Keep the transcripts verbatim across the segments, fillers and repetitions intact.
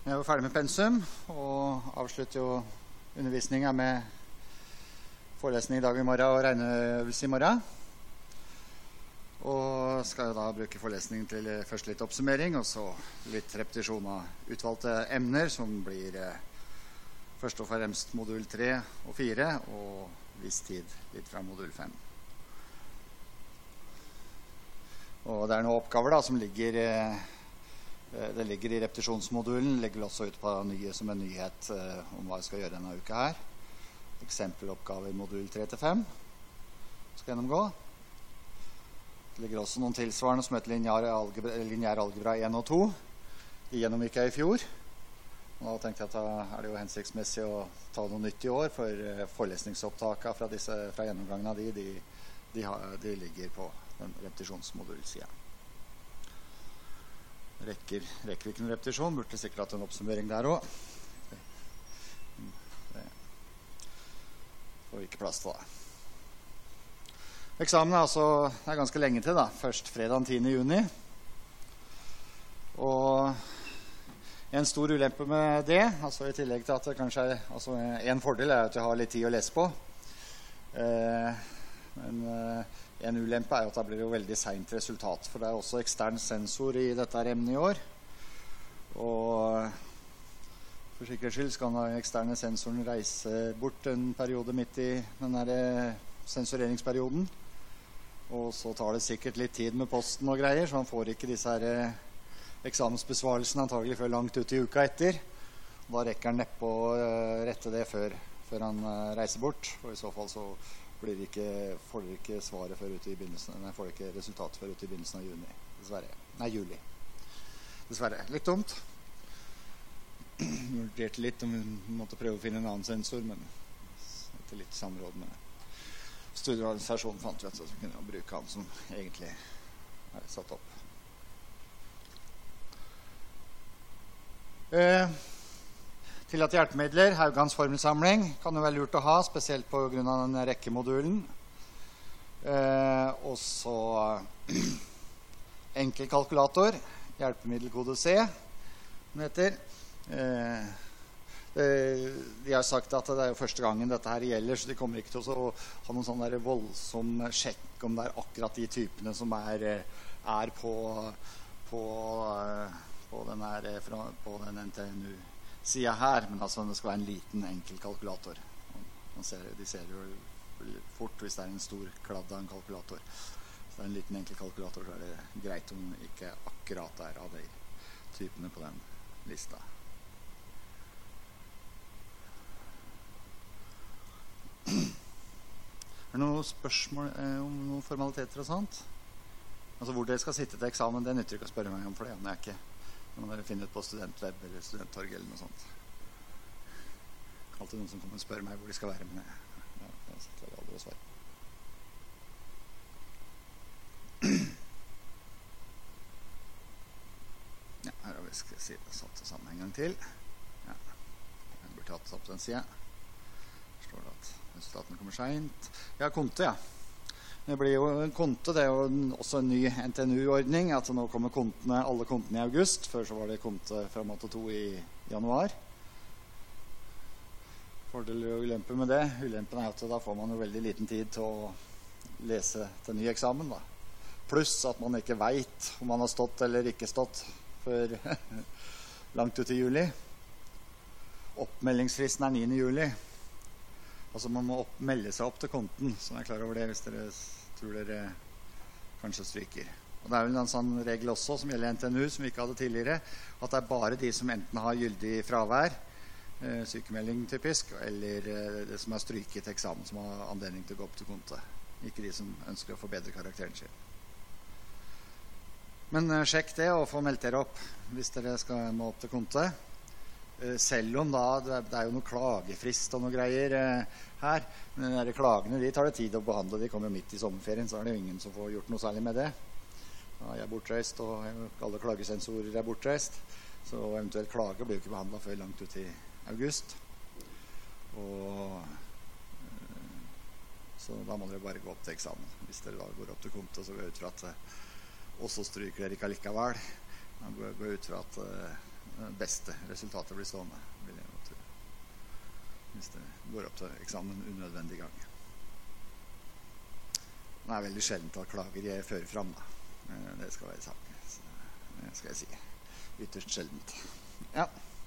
Jeg er jo ferdig med pensum, og avslutter jo undervisningen med forelesning i dag og i morgen og regneøvelse i morgen. Og skal jo da bruke forelesningen til først litt oppsummering, og så litt repetisjon av utvalgte emner, som blir eh, først og fremst modul tre og fire, og viss tid litt fra modul fem. Og det er noen oppgaver da, som ligger, eh, det ligger i repetisjonsmodulen, ligger også ut på nye som en nyhet eh, om hva jeg skal gjøre denne uka her. Eksempeloppgave i modul tre til fem skal gjennomgå. Det ligger også noen tilsvarende som heter lineær algebra, lineær algebra en og to. De gjennomgikk jeg i fjor. Og da tenkte jeg at da er det jo hensiktsmessig å ta noe nytt i år, for forelesningsopptakene fra, disse, fra gjennomgangen av de, de, de, har, de ligger på den repetisjonsmodulsiden. Rekker, rekker vi ikke noen repetisjon, burde sikkert hatt en oppsummering der også. Det får vi ikke plass til da. Eksamen er altså det er ganske lenge til da, først fredag den tiende juni. Og en stor ulempe med det, altså i tillegg til at det kanskje er, altså en fordel er at jeg har litt tid å lese på. Eh, men eh, en ulempe er jo at det blir jo veldig sent resultat, for det er også ekstern sensor i dette emnet i år. Og for sikkerhets skyld skal den eksterne sensoren reise bort en periode midt i den der sensoreringsperioden. Og så tar det sikkert litt tid med posten og greier, så han får ikke disse her eksamensbesvarelsene antagelig før langt ut i uka etter. Og da rekker han neppe å rette det før, før han reiser bort. Og i så fall så blir det ikke, får dere ikke svaret før ut i begynnelsen, nei, får dere ikke resultatet før ut i begynnelsen av juni, dessverre. Nei, juli. Dessverre. Litt dumt. Jeg vurderte litt om vi måtte prøve å finne en annen sensor, men etter litt samråd med studieorganisasjonen fant vi at vi kunne bruke han som egentlig er satt opp. Eh, Tillatt hjelpemidler, Haugans formelsamling, kan jo være lurt å ha, spesielt på grunn av den rekkemodulen. Eh, og så enkel kalkulator, hjelpemiddelkode C, den heter. Eh, De har sagt at det er jo første gangen dette her gjelder, så de kommer ikke til å ha noen sånn der voldsom sjekk om det er akkurat de typene som er, er på, på, på den, her, på den N T N U-siden her. Men altså det skal være en liten, enkel kalkulator. Man ser, de ser jo fort hvis det er en stor kladd av en kalkulator. Hvis det er en liten, enkel kalkulator, så er det greit om ikke akkurat er av de typene på den lista. Er det noen spørsmål eh, om noen formaliteter og sånt? Altså hvor dere skal sitte til eksamen, det nytter ikke å spørre meg om, for det er ikke. Når man dere finner ut på studentweb eller studenttorg eller noe sånt. Det er alltid noen som kommer og spør meg hvor de skal være, men jeg, ja, jeg klarer aldri å svare. Ja, her har vi skal si det satt det sammen en gang til. Ja, jeg burde tatt opp den siden. Står det at resultatene kommer sent. Ja, konte, ja. Det blir jo en konte, det er jo også en ny N T N U-ordning, at nå kommer kontene, alle kontene i august. Før så var det konte fra måte to i januar. Fordel og ulempe med det. Ulempen er at da får man jo veldig liten tid til å lese til ny eksamen, da. Pluss at man ikke vet om man har stått eller ikke stått før langt ut i juli. Oppmeldingsfristen er niende juli. Altså man må opp, melde seg opp til konten, så jeg er klar over det hvis dere tror dere kanskje stryker. Og det er vel en sånn regel også som gjelder N T N U, som vi ikke hadde tidligere, at det er bare de som enten har gyldig fravær, eh, sykemelding typisk, eller eh, det som er stryket til eksamen, som har anledning til å gå opp til konte. Ikke de som ønsker å forbedre karakteren sin. Men eh, sjekk det og få meldt dere opp hvis dere skal må opp til konte. Selv om da, det er jo noe klagefrist og noe greier eh, her, men de klagene, de tar det tid å behandle, de kommer midt i sommerferien, så er det jo ingen som får gjort noe særlig med det. Da jeg er bortreist, og alle klagesensorer er bortreist, så eventuelt klage blir jo ikke behandlet før langt ut i august. Og eh, så da må dere bare gå opp til eksamen. Hvis dere da går opp til konto, så går jeg ut fra at eh, også stryker dere ikke allikevel. Man går ut fra at eh, beste resultatet blir stående, vil jeg jo tro. Hvis det går opp til eksamen unødvendig gang. Det er veldig sjeldent at klager jeg fører frem, da. Det skal være sagt. Det skal jeg si. Ytterst sjeldent. Ja.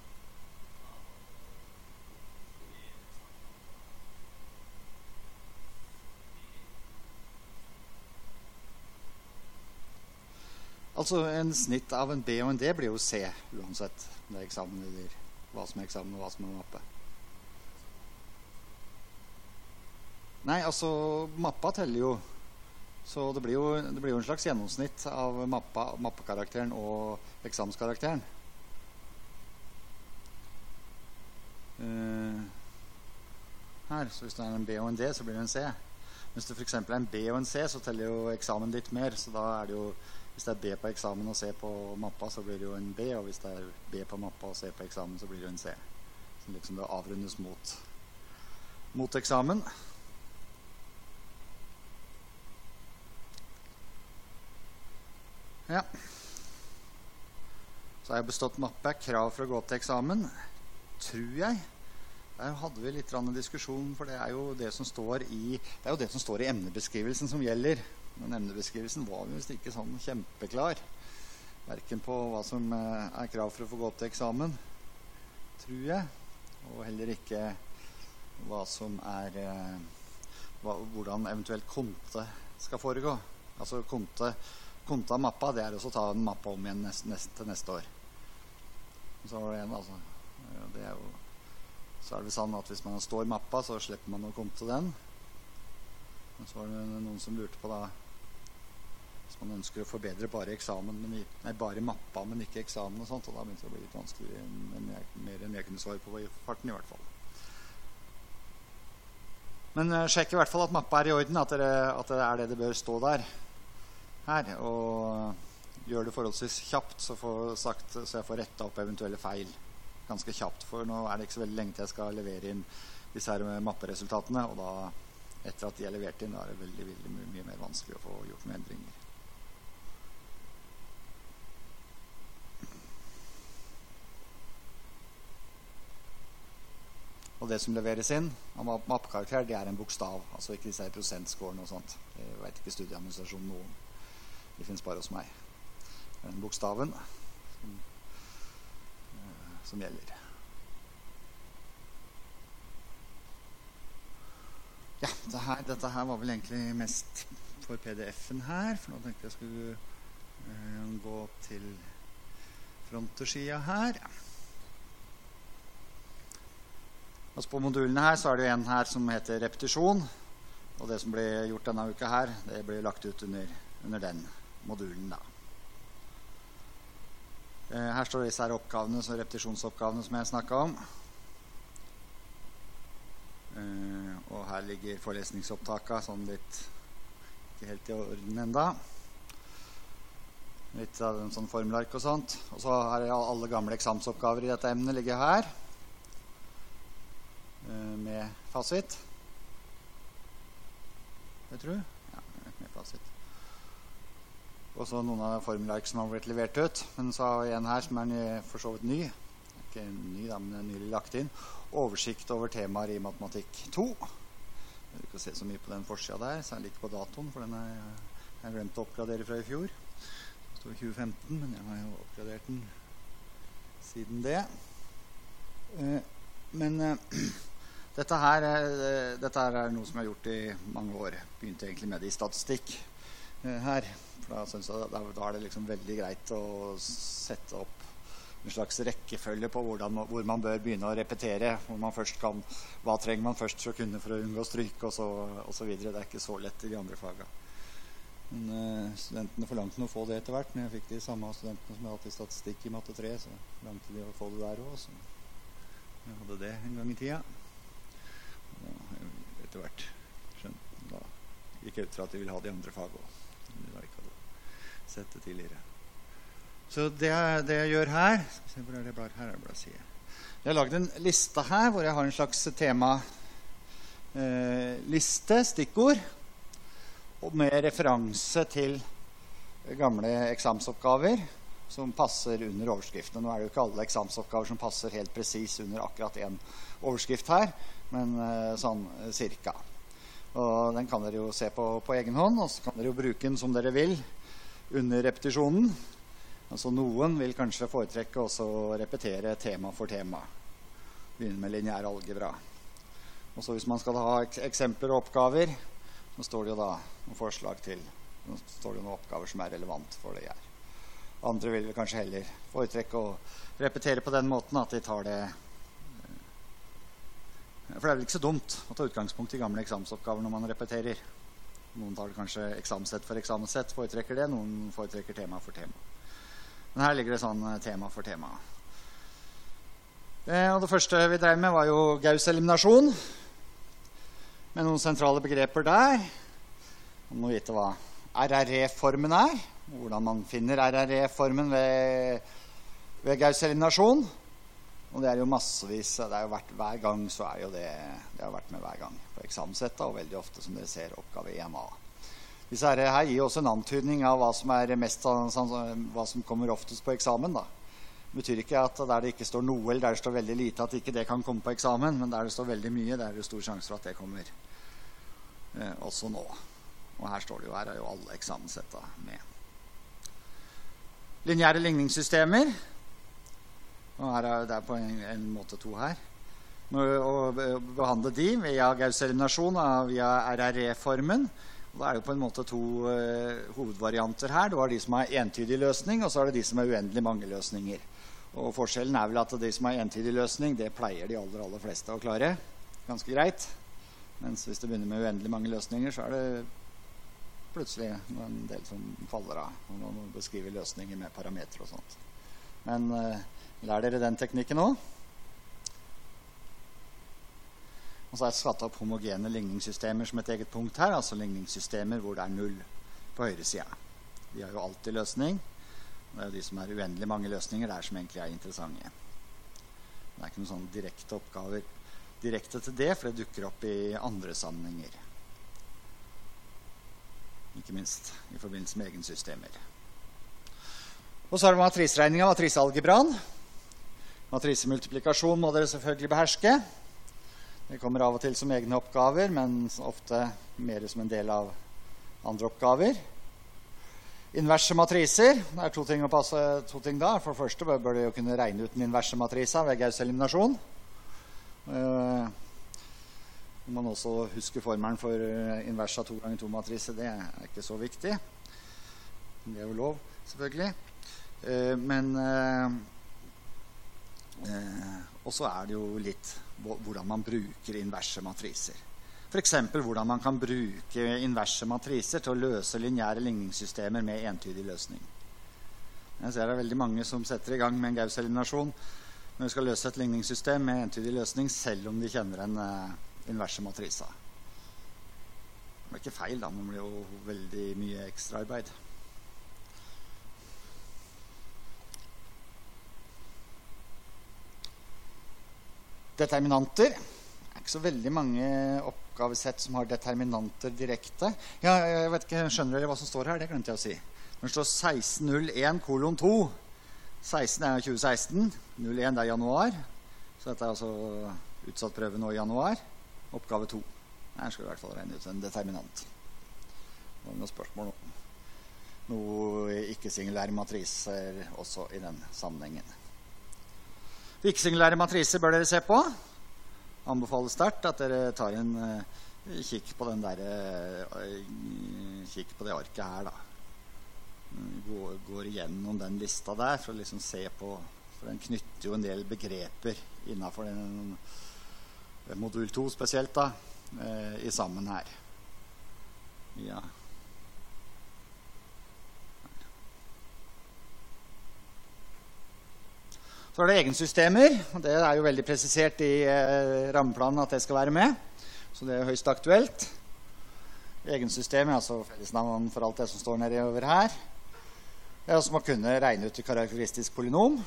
Altså, en snitt av en B og en D blir jo C, uansett om det er eksamen eller hva som er eksamen og hva som er mappe. Nei, altså, mappa teller jo, så det blir jo, det blir jo en slags gjennomsnitt av mappa, mappekarakteren og eksamenskarakteren. Uh, her, så hvis det er en B og en D, så blir det en C. Hvis det for eksempel er en B og en C, så teller jo eksamen litt mer, så da er det jo, hvis det er B på eksamen og C på mappa, så blir det jo en B, og hvis det er B på mappa og C på eksamen, så blir det jo en C. Så liksom det avrundes mot, mot eksamen. Ja. Så har jeg bestått mappe, krav for å gå til eksamen, tror jeg. Der hadde vi litt rann diskusjon, for det er jo det som står i, det er jo det som står i emnebeskrivelsen som gjelder. Men emnebeskrivelsen var jo ikke sånn kjempeklar. Hverken på hva som er krav for å få gå til eksamen, tror jeg. Og heller ikke hva som er, hva, hvordan eventuelt konte skal foregå. Altså konte, konte av mappa, det er også å ta en mappa om igjen nest, nest, til neste år. Og så var det en, altså. Det er jo, så er det sånn at hvis man står mappa, så slipper man å konte den. Og så var det noen som lurte på da, hvis man ønsker å forbedre bare eksamen, men, nei, bare mappa, men ikke eksamen og sånt, og da begynte det å bli litt vanskelig, men jeg, mer enn jeg kunne svare på i farten i hvert fall. Men uh, sjekk i hvert fall at mappa er i orden, at det, at det er det det bør stå der her, og gjør det forholdsvis kjapt, så, får sagt, så jeg får rettet opp eventuelle feil ganske kjapt, for nå er det ikke så veldig lenge til jeg skal levere inn disse her mapperesultatene, og da etter at de er levert inn, da er det veldig, veldig mye, mye mer vanskelig å få gjort noen endringer. Og det som leveres inn av mappekarakter, det er en bokstav, altså ikke disse prosentscoren og sånt. Det vet ikke studieadministrasjonen noe om. Det finnes bare hos meg. Det er den bokstaven som, som gjelder. Ja, det her, dette her var vel egentlig mest for P D F-en her, for nå tenkte jeg skulle uh, gå til frontersida her. Altså på modulene her så er det en her som heter repetisjon, og det som ble gjort denne uka her, det ble lagt ut under, under den modulen da. Uh, her står disse her oppgavene, så repetisjonsoppgavene som jeg snakket om. Uh, og her ligger forelesningsopptaket sånn litt ikke helt i orden enda. Litt av en sånn formelark og sånt. Og så er alle gamle eksamensoppgaver i dette emnet ligger her uh, med fasit. Jeg tror. Ja, med fasit. Og så noen av formelark som har blitt levert ut. Men så har vi en her som er ny, for så vidt ny. Ikke ny da, men nylig lagt inn. Oversikt over temaer i matematikk to. Jeg vil ikke se så mye på den forsida der, særlig ikke på datoen, for den er, jeg har glemt å oppgradere fra i fjor. Det står tjue femten, men jeg har jo oppgradert den siden det. Men dette her, dette her er noe som jeg har gjort i mange år. Begynte egentlig med det i statistikk her, for da, synes jeg, da, da er det liksom veldig greit å sette opp en slags rekkefølge på hvordan, hvor man bør begynne å repetere, hvor man først kan, hva trenger man først for å kunne for å unngå stryk, og så, og så videre. Det er ikke så lett i de andre fagene. Men uh, studentene forlangte å få det etter hvert, men jeg fikk de samme studentene som jeg hadde i statistikk i matte tre, så forlangte de å få det der også. Så jeg hadde det en gang i tida. Og da har jeg etter hvert skjønt, da gikk jeg ut fra at de ville ha de andre fagene også, som de da ikke hadde sett det tidligere. Så det, det jeg gjør her, skal vi se hvor er det blar, her er det bare å si. Jeg har laget en liste her, hvor jeg har en slags tema eh, liste, stikkord, og med referanse til gamle eksamensoppgaver, som passer under overskriftene. Nå er det jo ikke alle eksamensoppgaver som passer helt presis under akkurat en overskrift her, men uh, sånn uh, cirka. Og den kan dere jo se på, på egen hånd, og så kan dere jo bruke den som dere vil under repetisjonen. Altså noen vil kanskje foretrekke også å repetere tema for tema. Begynne med lineær algebra. Og så hvis man skal ha ek eksempler og oppgaver, så står det jo da noen forslag til, så står det noen oppgaver som er relevant for det her. Andre vil kanskje heller foretrekke å repetere på den måten at de tar det. For det er vel ikke så dumt å ta utgangspunkt i gamle eksamensoppgaver når man repeterer. Noen tar kanskje eksamenssett for eksamenssett, foretrekker det, noen foretrekker tema for tema. Men her ligger det sånn tema for tema. Eh, og det første vi drev med var jo Gauss-eliminasjon, med noen sentrale begreper der. Man må vite hva R R E-formen er, hvordan man finner R R E-formen ved, ved Gauss-eliminasjon. Og det er jo massevis, det har jo vært hver gang, så er jo det, det har vært med hver gang på eksamenssettet, og veldig ofte som dere ser oppgave en A. Disse her, her gir også en antydning av hva som, er mest, hva som kommer oftest på eksamen. Da. Det betyr ikke at der det ikke står noe, eller der det står veldig lite, at ikke det kan komme på eksamen, men der det står veldig mye, der er det stor sjanse for at det kommer eh, også nå. Og her står det jo, her er jo alle eksamenssetta med. Lineære ligningssystemer. Og her er det på en, en måte to her. Å behandle de via Gauss-eliminasjon og via R R E-formen. Da er det på en måte to uh, hovedvarianter her. Det var de som har entydig løsning, og så er det de som har uendelig mange løsninger. Og forskjellen er vel at de som har entydig løsning, det pleier de aller, aller fleste å klare. Ganske greit. Mens hvis det begynner med uendelig mange løsninger, så er det plutselig en del som faller av. Og man beskriver løsninger med parametre og sånt. Men uh, lær dere den teknikken også. Og så er det satt opp homogene ligningssystemer som et eget punkt her, altså ligningssystemer hvor det er null på høyre side. De har jo alltid løsning. Det er jo de som er uendelig mange løsninger der som egentlig er interessante. Det er ikke noen sånne direkte oppgaver direkte til det, for det dukker opp i andre sammenhenger. Ikke minst i forbindelse med egne systemer. Og så er det matriseregning av matrisealgebraen. Matrisemultiplikasjon må dere selvfølgelig beherske. Det kommer av og til som egne oppgaver, men ofte mer som en del av andre oppgaver. Inverse matriser. Det er to ting å passe to ting da. For det første bør det jo kunne regne ut den inverse matrisa ved Gauss-eliminasjon. Uh, man også husker formelen for invers av to ganger to matrise. Det er ikke så viktig. Det er jo lov, selvfølgelig. Uh, men uh, uh, også er det jo litt hvordan man bruker inverse matriser. For eksempel hvordan man kan bruke inverse matriser til å løse lineære ligningssystemer med entydig løsning. Jeg ser det er veldig mange som setter i gang med en Gauss-eliminasjon når de skal løse et ligningssystem med entydig løsning, selv om de kjenner en uh, inverse matrisa. Det er ikke feil da, men det blir jo veldig mye ekstra arbeid. Determinanter. Det er ikke så veldig mange oppgavesett som har determinanter direkte. Ja, jeg vet ikke, skjønner dere hva som står her? Det glemte jeg å si. Det står seksten null én kolon to. seksten er tjue seksten. null én er januar. Så dette er altså utsatt prøve nå i januar. Oppgave to. Her skal vi i hvert fall regne ut en determinant. Det er noen spørsmål om noe ikke-singulære matriser også i den sammenhengen. Ikke-singulære matriser bør dere se på. Anbefaler sterkt at dere tar en uh, kikk på den der uh, kikk på det arket her da. Går, går igjennom den lista der for å liksom se på, for den knytter jo en del begreper innenfor den modul to spesielt da, uh, i sammen her. Ja. Så er det egensystemer, og det er jo veldig presisert i eh, rammeplanen at det skal være med, så det er høyst aktuelt. Egensystemer, altså fellesnavn for alt det som står nedover her. Det er også å kunne regne ut et karakteristisk polynom,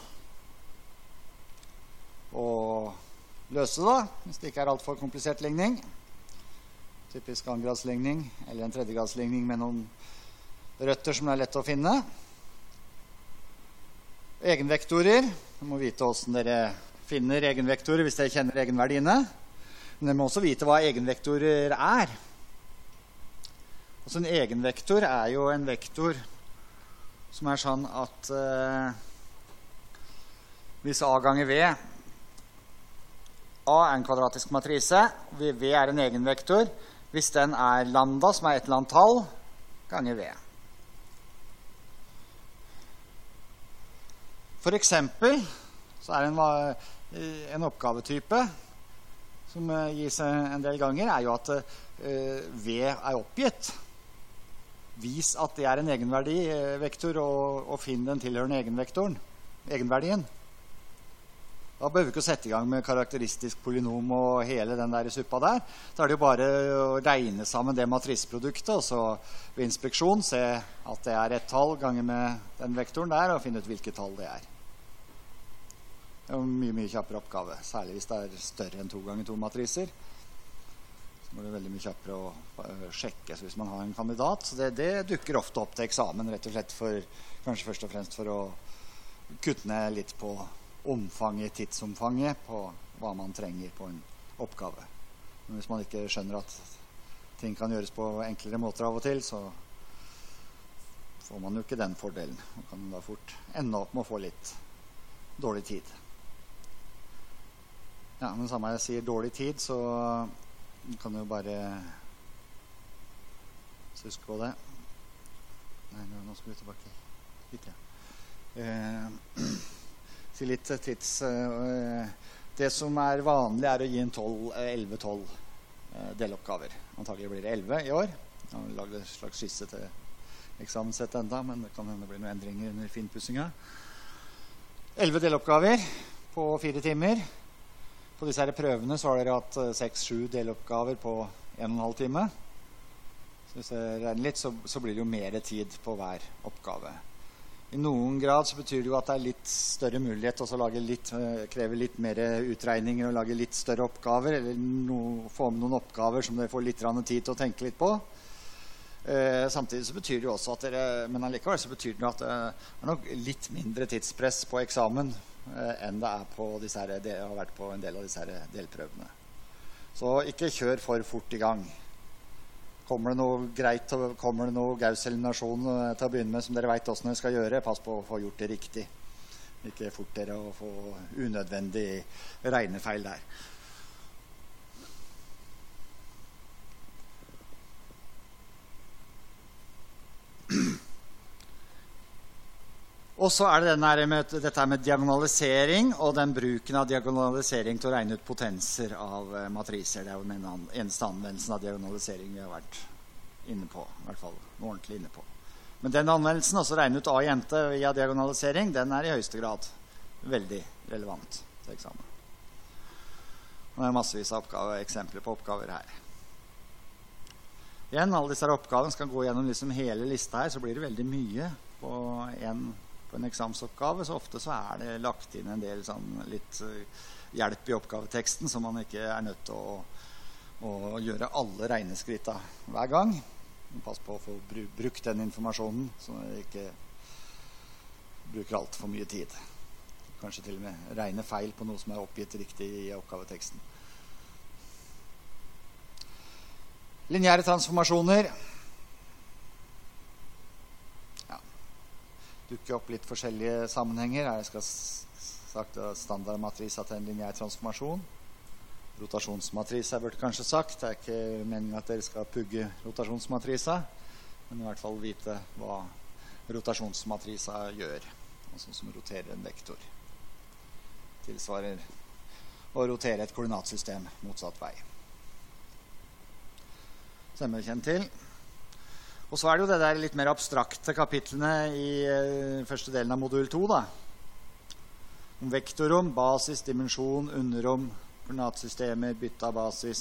og løse det da, hvis det ikke er alt for komplisert ligning. Typisk annengradsligning, eller en tredjegradsligning med noen røtter som er lett å finne. egenvektorer. Du må vite hvordan dere finner egenvektorer hvis dere kjenner egenverdiene. Men dere må også vite hva egenvektorer er. Altså en egenvektor er jo en vektor som er sånn at eh, hvis A ganger V, A er en kvadratisk matrise, V er en egenvektor, hvis den er lambda, som er et eller annet tall, ganger V. For eksempel så er en, en oppgavetype som gis en del ganger, er jo at uh, V er oppgitt. Vis at det er en egenverdi, vektor, og, og finn den tilhørende egenvektoren, egenverdien. Da behøver vi ikke å sette i gang med karakteristisk polynom og hele den der suppa der. Da er det jo bare å regne sammen det matriseproduktet, og så ved inspeksjon se at det er et tall ganger med den vektoren der, og finne ut hvilket tall det er. Det er jo mye, mye kjappere oppgave, særlig hvis det er større enn to ganger to matriser. Så må det veldig mye kjappere å sjekke, så hvis man har en kandidat. Så det, det dukker ofte opp til eksamen, rett og slett for, kanskje først og fremst for å kutte ned litt på omfanget, tidsomfanget på hva man trenger på en oppgave. Men hvis man ikke skjønner at ting kan gjøres på enklere måter av og til, så får man jo ikke den fordelen. Man kan da fort ende opp med å få litt dårlig tid. Ja, men samme jeg sier dårlig tid, så kan du jo bare huske på det. Nei, nå skal vi tilbake hit, ja. Eh, si litt tids... Det som er vanlig er å gi en elleve tolv deloppgaver. Antagelig blir det elleve i år. Jeg har laget en slags skisse til eksamenssett enda, men det kan hende det blir noen endringer under finpussinga. elleve deloppgaver på fire timer. På disse her prøvene så har dere hatt seks sju deloppgaver på en og en halv time. Så hvis jeg regner litt, så, så blir det jo mer tid på hver oppgave. I noen grad så betyr det jo at det er litt større mulighet å lage litt, kreve litt mer utregninger og lage litt større oppgaver, eller no, få med noen oppgaver som dere får litt tid til å tenke litt på. Eh, samtidig så betyr det jo også at dere, men allikevel så betyr det at det er nok litt mindre tidspress på eksamen eh, enn det er på disse her, det har vært på en del av disse her delprøvene. Så ikke kjør for fort i gang. Kommer det noe greit, kommer det noe Gauss-eliminasjon til å begynne med som dere vet hvordan dere skal gjøre, pass på å få gjort det riktig. Ikke fort dere å få unødvendig regnefeil der. Og så er det denne med, dette med diagonalisering, og den bruken av diagonalisering til å regne ut potenser av matriser. Det er jo den eneste anvendelsen av diagonalisering vi har vært inne på, i hvert fall ordentlig inne på. Men den anvendelsen, altså regne ut A jente via diagonalisering, den er i høyeste grad veldig relevant til eksamen. Og det er massevis av oppgave, eksempler på oppgaver her. Igjen, alle disse oppgavene skal gå gjennom liksom hele lista her, så blir det veldig mye på en på en eksamensoppgave, så ofte så er det lagt inn en del sånn litt hjelp i oppgaveteksten, så man ikke er nødt til å, å gjøre alle regneskritta hver gang. Pass på å få brukt den informasjonen, så man ikke bruker alt for mye tid. Kanskje til og med regne feil på noe som er oppgitt riktig i oppgaveteksten. Lineære transformasjoner. Dukker opp litt forskjellige sammenhenger. Her skal sagt standardmatrisa til en lineær transformasjon. Rotasjonsmatrisa burde kanskje sagt. Det er ikke meningen at dere skal pugge rotasjonsmatrisa, men i hvert fall vite hva rotasjonsmatrisa gjør. Altså som roterer en vektor. Tilsvarer å rotere et koordinatsystem motsatt vei. Stemmer kjent til. Og så er det jo det der litt mer abstrakte kapitlene i uh, første delen av modul to, da. Om vektorrom, basis, dimensjon, underrom, koordinatsystemer, bytte av basis,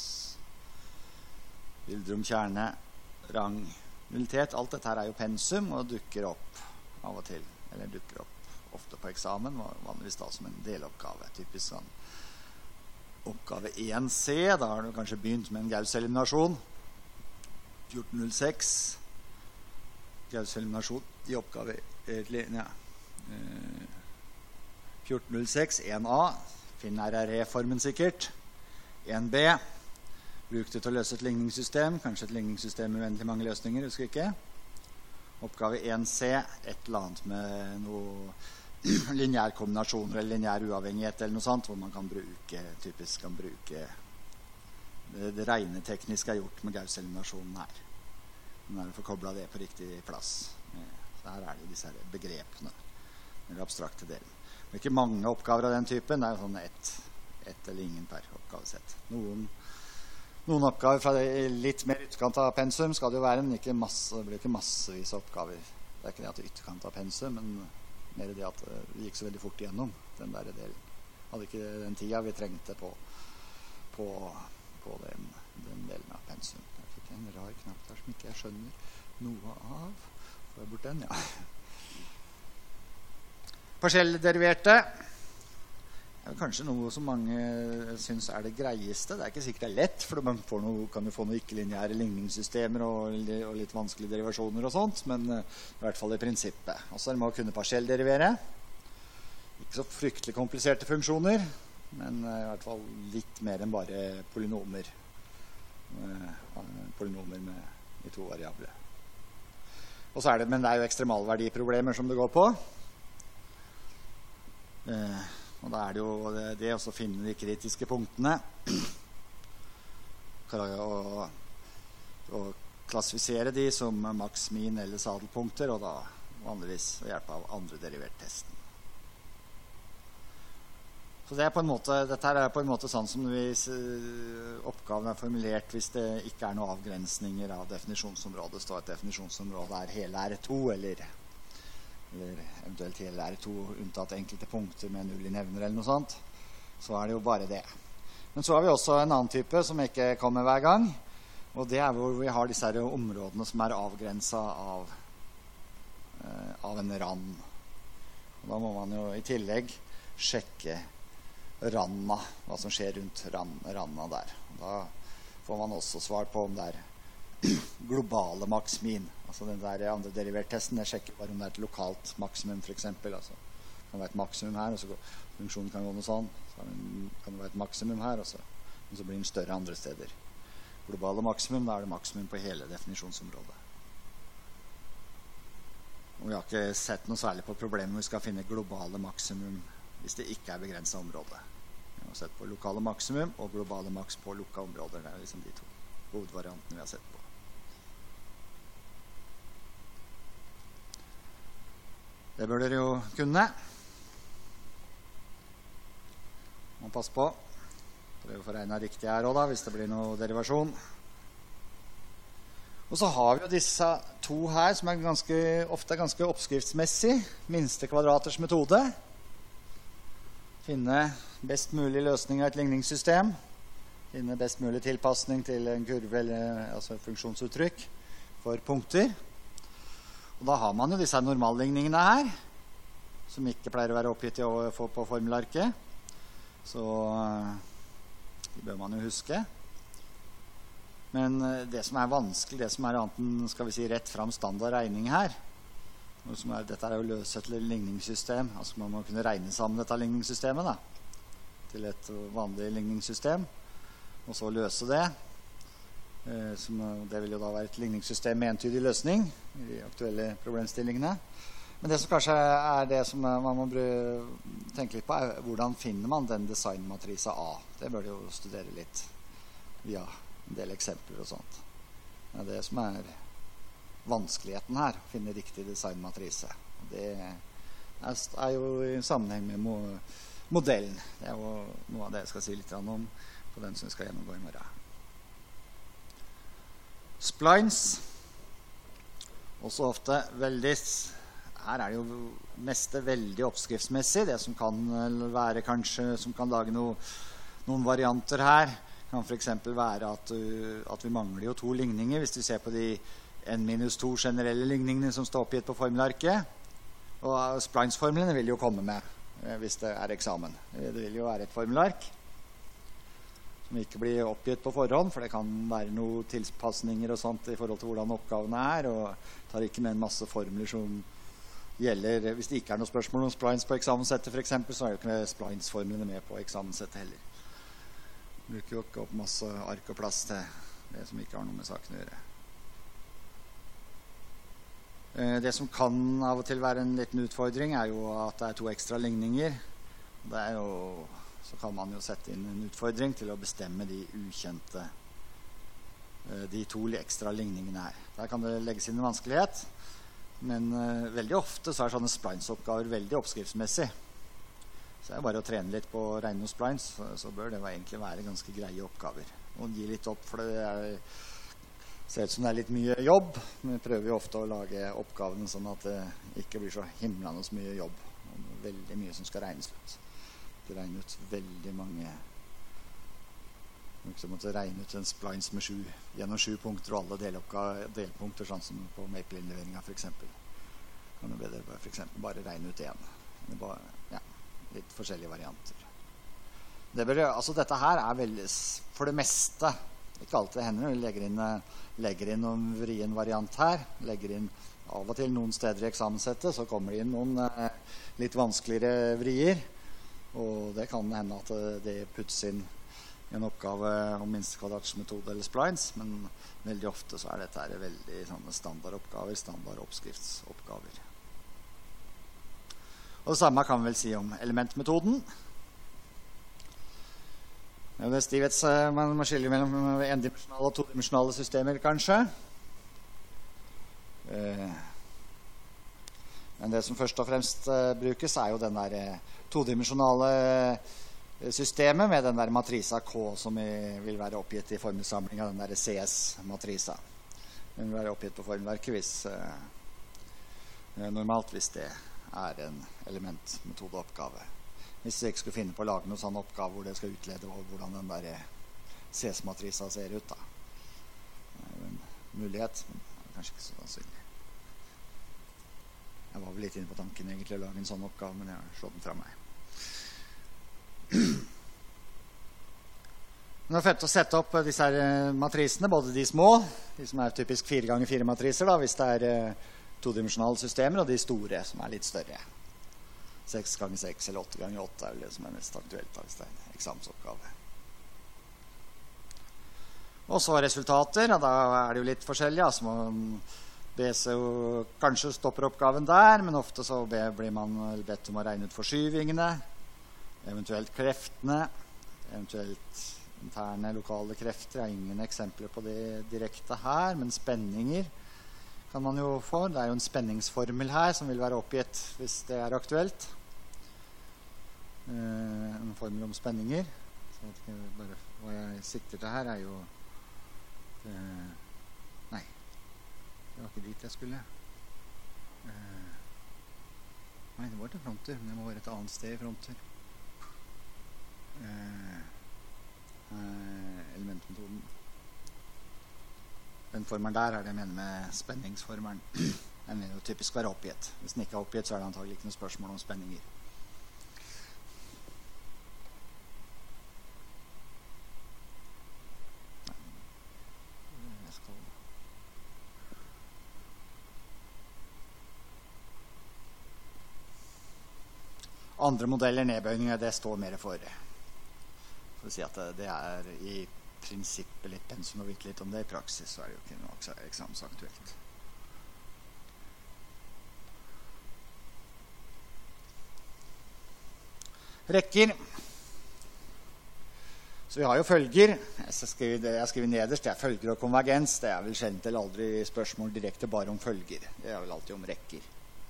bilderom, kjerne, rang, nullitet. Alt dette her er jo pensum og dukker opp av og til. Eller dukker opp ofte på eksamen, vanligvis da som en deloppgave. Typisk sånn oppgave én C, da har du kanskje begynt med en Gauss-eliminasjon. fjorten null seks Gauss-eliminasjon i oppgave ja, fjorten null seks, en A. Finn R R E-formen sikkert. en B. Bruk det til å løse et ligningssystem. Kanskje et ligningssystem med uendelig mange løsninger, husker ikke. Oppgave en C. Et eller annet med noe lineær kombinasjoner eller lineær uavhengighet eller noe sånt, hvor man kan bruke, typisk kan bruke det, det rene tekniske er gjort med Gauss-eliminasjonen her. Men er å få koblet det på riktig plass. Så her er det disse her begrepene, den abstrakte delen. Det er ikke mange oppgaver av den typen, det er jo sånn ett, ett eller ingen per oppgavesett. Noen, noen oppgaver fra det litt mer ytterkant av pensum skal det jo være, men ikke masse, det blir ikke massevis av oppgaver. Det er ikke det at det er ytterkant av pensum, men mer det at det gikk så veldig fort igjennom den der delen. Hadde ikke den tida vi trengte på, på, på den, den delen av pensum. Jeg fikk en rar knapp der som ikke jeg skjønner noe av. Får jeg bort den, ja. Partiellderiverte er kanskje noe som mange synes er det greieste. Det er ikke sikkert det er lett, for man får noe, kan jo få noen ikke-lineære ligningssystemer og, og litt vanskelige derivasjoner og sånt, men uh, i hvert fall i prinsippet. Og så er det med å kunne partiellderivere. Ikke så fryktelig kompliserte funksjoner, men uh, i hvert fall litt mer enn bare polynomer. Uh, polynomer med i to variabler. Og så er det, men det er jo ekstremalverdiproblemer som det går på. Eh, og da er det jo det, det å finne de kritiske punktene og, og klassifisere de som maks, min eller sadelpunkter, og da vanligvis ved hjelp av andre derivert-testen. Så det er på en måte, dette her er på en måte sånn som hvis oppgaven er formulert hvis det ikke er noen avgrensninger av definisjonsområdet. Det står at definisjonsområdet er hele R to, eller, eller eventuelt hele R to unntatt enkelte punkter med null i nevner eller noe sånt. Så er det jo bare det. Men så har vi også en annen type som ikke kommer hver gang, og det er hvor vi har disse her områdene som er avgrenset av, eh, av en rand. Og da må man jo i tillegg sjekke randa, hva som skjer rundt randa der. Og da får man også svar på om det er globale maksmin. Altså den der andre derivert-testen, det sjekker bare om det er et lokalt maksimum for eksempel. Altså, det kan være et maksimum her, og så går, funksjonen kan gå noe sånn. Så kan det være et maksimum her, og så, og så blir den større andre steder. Globale maksimum, da er det maksimum på hele definisjonsområdet. Og vi har ikke sett noe særlig på problemet når vi skal finne globale maksimum hvis det ikke er begrenset område. Vi har sett på lokale maksimum og globale maks på lukka områder. Det er liksom de to hovedvariantene vi har sett på. Det bør dere jo kunne. Må passe på. Prøve å få regnet riktig her også da, hvis det blir noe derivasjon. Og så har vi jo disse to her, som er ganske, ofte er ganske oppskriftsmessig. Minste kvadraters metode. Finne best mulig løsning av et ligningssystem. Finne best mulig tilpassning til en kurve, eller altså et funksjonsuttrykk, for punkter. Og da har man jo disse normalligningene her, som ikke pleier å være oppgitt til å få på formelarket. Så de bør man jo huske. Men det som er vanskelig, det som er annet enn, skal vi si, rett fram standard regning her, som er, dette er jo å løse et ligningssystem, altså man må kunne regne sammen dette ligningssystemet da, til et vanlig ligningssystem, og så løse det. Eh, som, det vil jo da være et ligningssystem med entydig løsning i de aktuelle problemstillingene. Men det som kanskje er det som man må tenke litt på, er hvordan finner man den designmatrisa A? Det bør du jo studere litt via en del eksempler og sånt. Det er det som er vanskeligheten her, å finne riktig designmatrise. Det er, er jo i sammenheng med mo modellen. Det er jo noe av det jeg skal si litt om på den som vi skal gjennomgå i morgen. Splines. Også ofte veldig, her er det jo meste veldig oppskriftsmessig. Det som kan være kanskje, som kan lage no, noen varianter her, kan for eksempel være at, uh, at vi mangler jo to ligninger, hvis vi ser på de n minus to generelle ligningene som står oppgitt på formelarket. Og splines-formlene vil jo komme med hvis det er eksamen. Det vil jo være et formelark som ikke blir oppgitt på forhånd, for det kan være noen tilpassninger og sånt i forhold til hvordan oppgavene er, og tar ikke med en masse formler som gjelder, hvis det ikke er noe spørsmål om splines på eksamenssettet for eksempel, så er jo ikke splines-formlene med på eksamenssettet heller. Bruker jo ikke opp masse ark og plass til det som ikke har noe med saken å gjøre. Det som kan av og til være en liten utfordring er jo at det er to ekstra ligninger. Det er jo, så kan man jo sette inn en utfordring til å bestemme de ukjente, de to ekstra ligningene her. Der kan det legges inn en vanskelighet, men uh, veldig ofte så er sånne splines-oppgaver veldig oppskriftsmessig. Så det er bare å trene litt på å regne noen splines, så, så bør det egentlig være ganske greie oppgaver. Og gi litt opp, for det er, ser ut som det er litt mye jobb, men vi prøver jo ofte å lage oppgavene sånn at det ikke blir så himlende så mye jobb. Og veldig mye som skal regnes ut. Det regner ut veldig mange. Så måtte regne ut en splines med sju, gjennom sju punkter og alle delpunkter, sånn som på Maple-innleveringen for eksempel. Kan du bedre for eksempel bare regne ut en. Det er bare, ja, litt forskjellige varianter. Det bør, altså dette her er veldig, for det meste, ikke alltid det hender, vi legger inn, legger inn noen vrien variant her, legger inn av og til noen steder i eksamenssettet, så kommer det inn noen eh, litt vanskeligere vrier, og det kan hende at det puttes inn i en oppgave om minstekvadratsmetode eller splines, men veldig ofte så er dette veldig sånne standardoppgaver, standardoppskriftsoppgaver. Og det samme kan vi vel si om elementmetoden. Det er stivets, man må skille mellom endimensjonale og todimensjonale systemer, kanskje. Men det som først og fremst brukes er jo den der todimensjonale systemet med den der matrisa K som vil være oppgitt i formelsamling av den der C S-matrisa. Den vil være oppgitt på formelverket hvis, normalt hvis det er en elementmetodeoppgave. Hvis jeg ikke skulle finne på å lage noen sånn oppgave hvor det skal utlede hvordan den der C S-matrisa ser ut da. Det er jo en mulighet, men det er kanskje ikke så sannsynlig. Jeg var vel litt inne på tanken egentlig å lage en sånn oppgave, men jeg har slått den fra meg. Nå er det fett å sette opp disse her matrisene, både de små, de som er typisk fire ganger fire matriser da, hvis det er todimensionale systemer, og de store som er litt større. seks ganger seks eller åtte ganger åtte er det som er mest aktuelt da, hvis det er en eksamensoppgave. Og så resultater, og da er det jo litt forskjellig. Altså B C jo kanskje stopper oppgaven der, men ofte så blir man bedt om å regne ut forskyvingene, eventuelt kreftene, eventuelt interne lokale krefter. Jeg har ingen eksempler på det direkte her, men spenninger kan man jo få. Det er jo en spenningsformel her som vil være oppgitt hvis det er aktuelt. Eh, en formel om spenninger. Så jeg vet ikke, bare, hva jeg sikter til her er jo eh, nei, det var ikke dit jeg skulle. Eh, nei, det var til fronter, men det må være et annet sted i fronter. Eh, eh, elementmetoden. Den formelen der er det jeg mener med spenningsformelen. Den vil jo typisk være oppgitt. Hvis den ikke er oppgitt, så er det antagelig ikke noe spørsmål om spenninger. Jeg skal... Andre modeller, nedbøyninger, det står mer for. For å si at det er i prinsippet litt pensum og vite litt om det. I praksis så er det jo ikke noe eksamensaktuelt. Rekker. Så vi har jo følger. Jeg skriver, jeg skriver nederst, det er følger og konvergens. Det er vel sjelden eller aldri spørsmål direkte bare om følger. Det er vel alltid om rekker.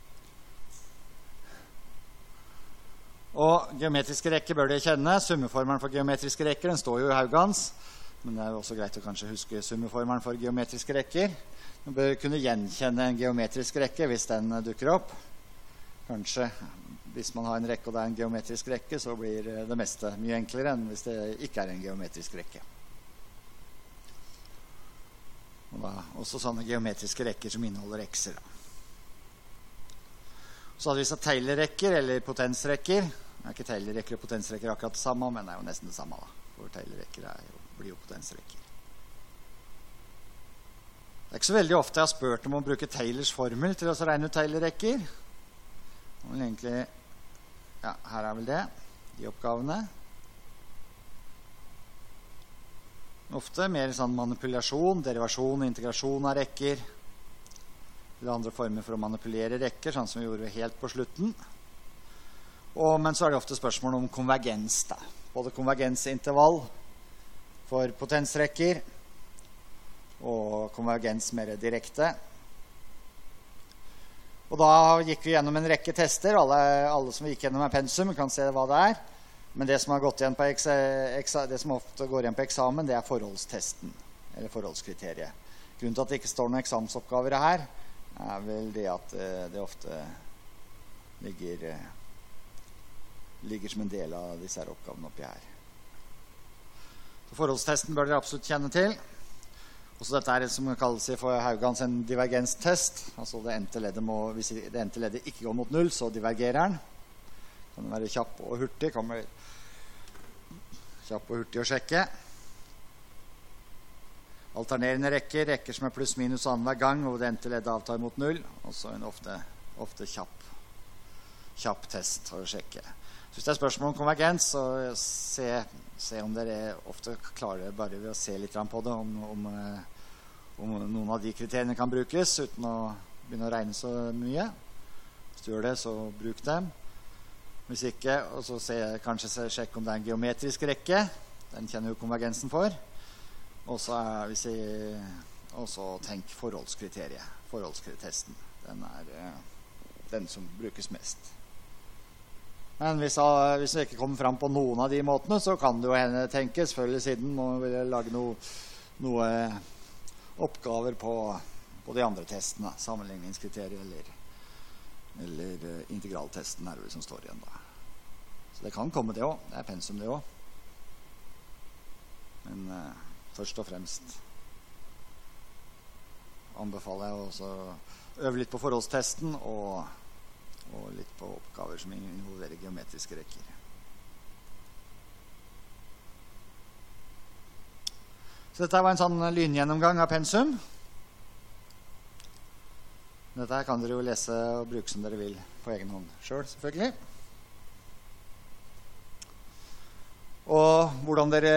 Og geometriske rekker bør dere kjenne. Summeformelen for geometriske rekker, den står jo i Haugans. Men det er jo også greit å kanskje huske summeformelen for geometriske rekker. Man bør kunne gjenkjenne en geometrisk rekke hvis den dukker opp. Kanskje hvis man har en rekke og det er en geometrisk rekke, så blir det meste mye enklere enn hvis det ikke er en geometrisk rekke. Og da også sånne geometriske rekker som inneholder x'er. Så hadde vi så Taylor-rekker eller potensrekker. Det er ikke Taylor-rekker og potensrekker akkurat det samme, men det er jo nesten det samme da. For Taylor-rekker er jo, blir jo potensrekker. Det er ikke så veldig ofte jeg har spurt om å bruke Taylors formel til å regne ut Taylor-rekker. Og egentlig, ja, her er vel det, de oppgavene. Ofte mer sånn manipulasjon, derivasjon, integrasjon av rekker, eller andre former for å manipulere rekker, sånn som vi gjorde helt på slutten. Og, men så er det ofte spørsmål om konvergens da. Både konvergensintervall for potensrekker og konvergens mer direkte. Og da gikk vi gjennom en rekke tester. Alle, alle som gikk gjennom er pensum, kan se hva det er. Men det som, har gått igjen på eksa, eksa, det som ofte går igjen på eksamen, det er forholdstesten, eller forholdskriteriet. Grunnen til at det ikke står noen eksamensoppgaver her, er vel det at det ofte ligger... ligger som en del av disse her oppgavene oppi her. Så forholdstesten bør dere absolutt kjenne til. Også dette er det som kalles for Haugans en divergenstest. Altså det endte leddet må, hvis det endte leddet ikke går mot null, så divergerer den. Kan det være kjapp og hurtig. Kan være kjapp og hurtig å sjekke. Alternerende rekker, rekker som er pluss minus annen hver gang, hvor det endte leddet avtar mot null. Og så en ofte, ofte kjapp, kjapp test for å sjekke. Så hvis det er spørsmål om konvergens, så se, se om dere ofte klarer bare ved å se litt på det, om, om, om noen av de kriteriene kan brukes, uten å begynne å regne så mye. Hvis du gjør det, så bruk dem. Hvis ikke, og så se, kanskje se, sjekke om det er en geometrisk rekke. Den kjenner jo konvergensen for. Og så er, hvis jeg, og så tenk forholdskriteriet, forholdskriterietesten. Den er den som brukes mest. Men hvis, hvis vi ikke kommer frem på noen av de måtene, så kan det jo hende tenke, selvfølgelig siden må vi lage noe, noe oppgaver på, på de andre testene, sammenligningskriterier eller, eller integraltesten er det som står igjen da. Så det kan komme det også, det er pensum det også. Men uh, først og fremst anbefaler jeg også å øve litt på forholdstesten og og litt på oppgaver som involverer geometriske rekker. Så dette var en sånn lyngjennomgang av pensum. Dette kan dere jo lese og bruke som dere vil på egen hånd selv, selvfølgelig. Og hvordan dere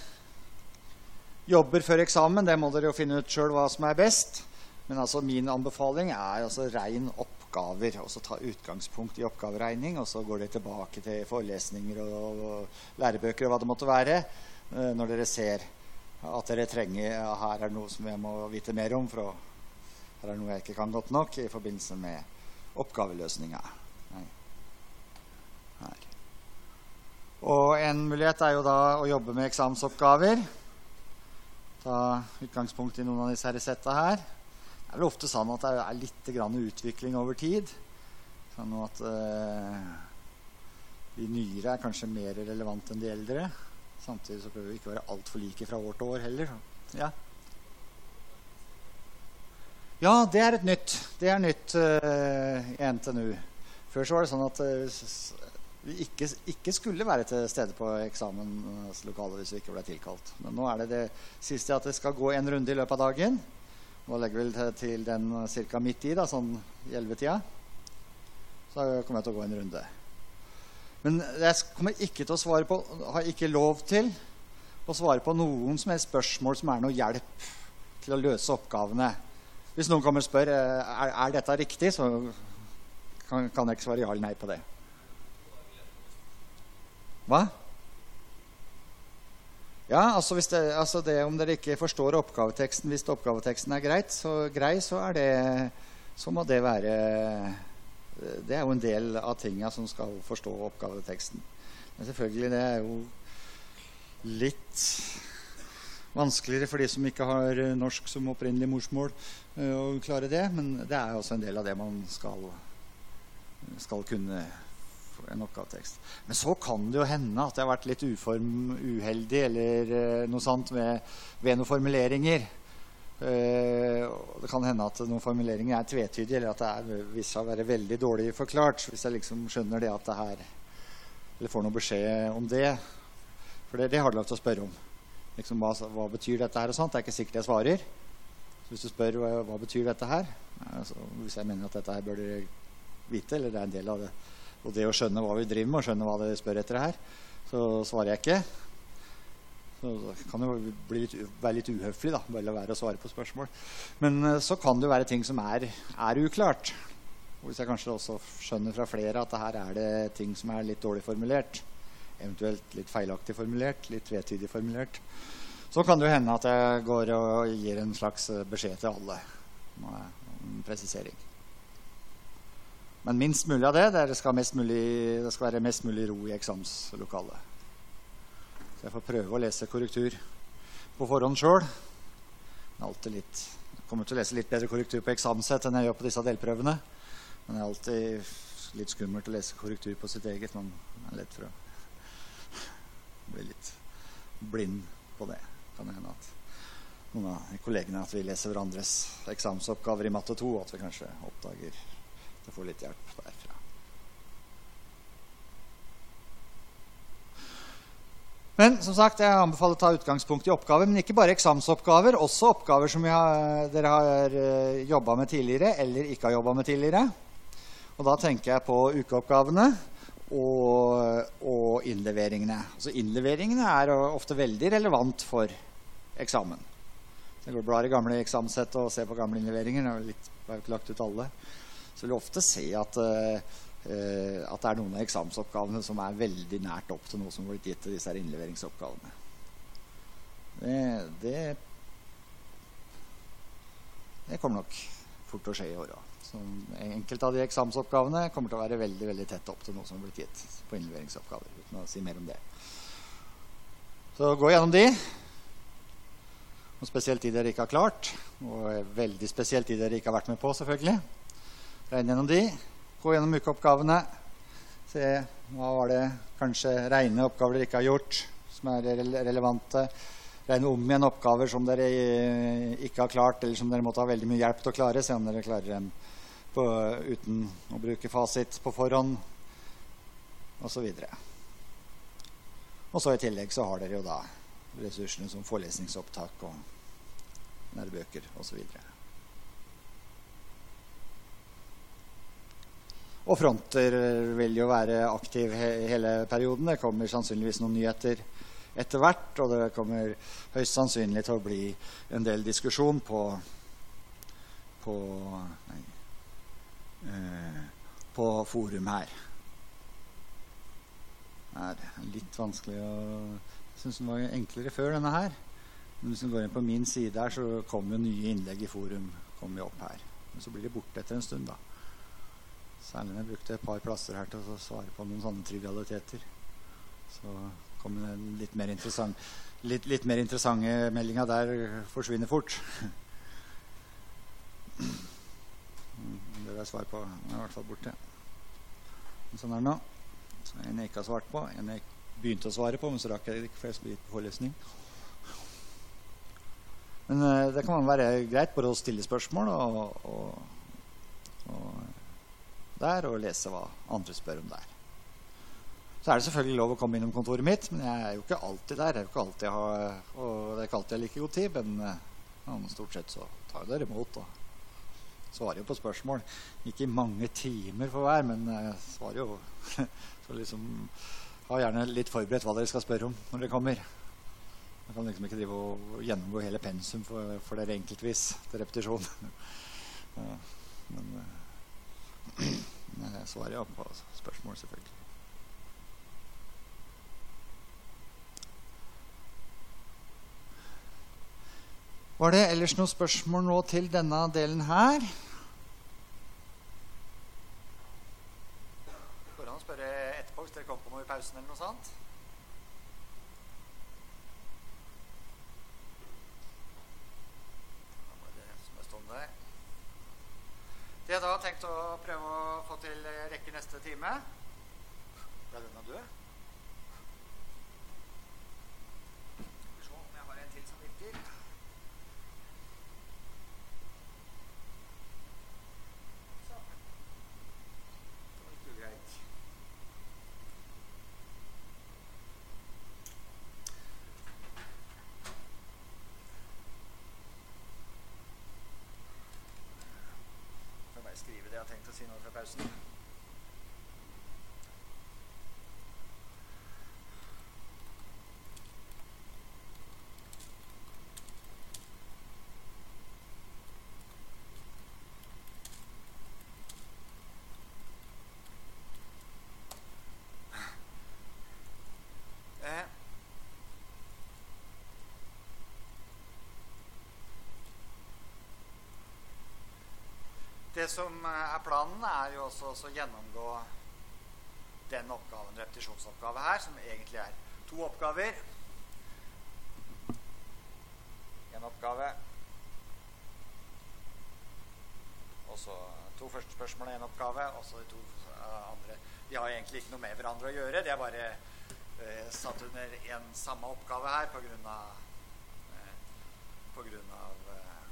jobber før eksamen, det må dere jo finne ut selv hva som er best. Men altså min anbefaling er altså ren oppgave. Oppgaver, og så ta utgangspunkt i oppgaveregning, og så går det tilbake til forelesninger og, og lærebøker og hva det måtte være, når dere ser at dere trenger, ja, her er det noe som jeg må vite mer om, for å, her er det noe jeg ikke kan godt nok i forbindelse med oppgaveløsninger. Nei. Her. Og en mulighet er jo da å jobbe med eksamensoppgaver. Ta utgangspunkt i noen av disse her setta her. Det er vel ofte sånn at det er litt grann utvikling over tid. Sånn at uh, de nyere er kanskje mer relevant enn de eldre. Samtidig så prøver vi ikke å være alt for like fra år til år heller. Ja, ja det er et nytt. Det er nytt uh, i N T N U. Før så var det sånn at uh, vi ikke, ikke skulle være til stede på eksamenslokalet hvis vi ikke ble tilkalt. Men nå er det det siste at det skal gå en runde i løpet av dagen. Nå legger vi til, til den cirka midt i, da, sånn i elleve-tida. Så kommer jeg til å gå en runde. Men jeg kommer ikke til å svare på, har ikke lov til å svare på noen som helst spørsmål som er noe hjelp til å løse oppgavene. Hvis noen kommer og spør, er, er dette riktig, så kan, kan jeg ikke svare ja eller nei på det. Hva? Ja, altså, hvis det, altså det, om dere ikke forstår oppgaveteksten, hvis oppgaveteksten er greit, så, grei, så, er det, så må det være, det er jo en del av tingene som skal forstå oppgaveteksten. Men selvfølgelig, det er jo litt vanskeligere for de som ikke har norsk som opprinnelig morsmål å klare det, men det er også en del av det man skal, skal kunne en oppgavetekst. Men så kan det jo hende at det har vært litt uform, uheldig eller uh, noe sånt ved, ved noen formuleringer. Uh, det kan hende at noen formuleringer er tvetydige, eller at det er, viser seg å være veldig dårlig forklart, hvis jeg liksom skjønner det at det her, eller får noen beskjed om det. For det, det har du lov til å spørre om. Liksom, hva, hva betyr dette her og sånt? Det er ikke sikkert jeg svarer. Så hvis du spør hva, hva betyr dette her, altså, hvis jeg mener at dette her bør dere vite, eller det er en del av det. Og det å skjønne hva vi driver med, og skjønne hva dere spør etter her, så svarer jeg ikke. Så det kan jo bli litt, være litt uhøflig da, bare la være å svare på spørsmål. Men uh, så kan det jo være ting som er, er uklart. Og hvis jeg kanskje også skjønner fra flere at her er det ting som er litt dårlig formulert, eventuelt litt feilaktig formulert, litt tvetydig formulert, så kan det jo hende at jeg går og gir en slags beskjed til alle. En presisering. Men minst mulig av det, det skal, mest mulig, det skal være mest mulig ro i eksamenslokalet. Så jeg får prøve å lese korrektur på forhånd selv. Det er alltid litt, jeg kommer til å lese litt bedre korrektur på eksamenset enn jeg gjør på disse delprøvene. Men det er alltid litt skummelt å lese korrektur på sitt eget. Man er lett for å bli litt blind på det. Kan det hende at noen av kollegene at vi leser hverandres eksamensoppgaver i matte to, og at vi kanskje oppdager at vi får litt hjelp derfra. Men som sagt, jeg anbefaler å ta utgangspunkt i oppgaver, men ikke bare eksamensoppgaver, også oppgaver som har, dere har jobbet med tidligere, eller ikke har jobbet med tidligere. Og da tenker jeg på ukeoppgavene og, og innleveringene. Altså innleveringene er ofte veldig relevant for eksamen. Så jeg går og blar i gamle eksamenssett og ser på gamle innleveringer. Jeg har litt, jeg har ikke lagt ut alle. Så vil jeg ofte se at, uh, at det er noen av eksamensoppgavene som er veldig nært opp til noe som blir gitt til disse her innleveringsoppgavene. Det, det, det kommer nok fort til å skje i år også. Så enkelte av de eksamensoppgavene kommer til å være veldig, veldig tett opp til noe som blir gitt på innleveringsoppgaver, uten å si mer om det. Så gå gjennom de. Og spesielt de dere ikke har klart, og veldig spesielt de dere ikke har vært med på, selvfølgelig. Regn gjennom de, gå gjennom ukeoppgavene, se hva var det kanskje regne oppgaver dere ikke har gjort, som er relevante. Regne om igjen oppgaver som dere ikke har klart, eller som dere måtte ha veldig mye hjelp til å klare, se om dere klarer dem på, uten å bruke fasit på forhånd, og så videre. Og så i tillegg så har dere jo da ressursene som forelesningsopptak og lærebøker og så videre. Og fronter vil jo være aktiv he hele perioden. Det kommer sannsynligvis noen nyheter etter hvert, og det kommer høyst sannsynlig til å bli en del diskusjon på på, nei, eh, på forum her. Det er litt vanskelig å... Jeg synes den var enklere før denne her. Men hvis den går inn på min side her, så kommer jo nye innlegg i forum kommer jo opp her. Men så blir det borte etter en stund da. Særlig når jeg brukte et par plasser her til å svare på noen sånne trivialiteter. Så kommer en litt mer interessant, litt, litt mer interessante meldinger der forsvinner fort. Det vil jeg svare på, den er i hvert fall borte. Sånn er det nå. Så en jeg ikke har svart på, en jeg begynte å svare på, men så rakk jeg ikke, for jeg skulle gitt på forelesning. Men uh, det kan være greit bare å stille spørsmål og, og, og der, og lese hva andre spør om der. Så er det selvfølgelig lov å komme innom kontoret mitt, men jeg er jo ikke alltid der. Jeg er jo ikke alltid har, og det er ikke alltid jeg like god tid, men ja, stort sett så tar jeg dere imot og svarer jo på spørsmål. Ikke i mange timer for hver, men jeg svarer jo. Så liksom, ha gjerne litt forberedt hva dere skal spørre om når dere kommer. Jeg kan liksom ikke drive og gjennomgå hele pensum for, for dere enkeltvis til repetisjon. Ja, men jeg svarer jo på spørsmål selvfølgelig. Var det ellers noen spørsmål nå til denne delen her? Går det an å spørre etterpå hvis dere kommer på noe i pausen eller noe sånt? Da var det som er stående der. Det jeg da har tenkt å prøve å få til rekke neste time. Ble den av død? Skal vi se om jeg har en til som virker. Skrive det jeg har tenkt å si nå fra pausen. det som er planen er jo også å gjennomgå den oppgaven, repetisjonsoppgave her, som egentlig er to oppgaver. En oppgave. Og så to første spørsmål og en oppgave, og så de to andre. De har egentlig ikke noe med hverandre å gjøre. De er bare eh, satt under en samme oppgave her på grunn av eh, på grunn av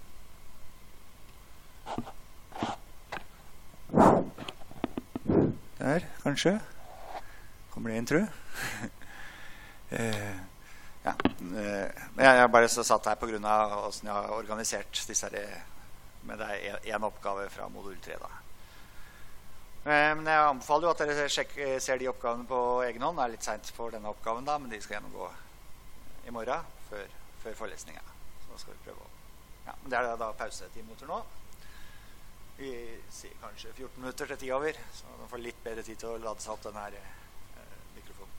eh, der, kanskje. Kommer det inn, tror jeg. eh, ja. Eh, men jeg har bare så satt her på grunn av hvordan jeg har organisert disse her, med det en oppgave fra modul tre da. Eh, men jeg anbefaler jo at dere sjekker, ser de oppgavene på egen hånd. Det er litt sent for denne oppgaven da, men de skal gjennomgå i morgen før, før forelesningen. Så skal vi prøve å... Ja, men det er da pause ti minutter nå. Vi sier kanskje fjorten minutter til ti over, så man får litt bedre tid til å lade seg opp den her eh, mikrofonen.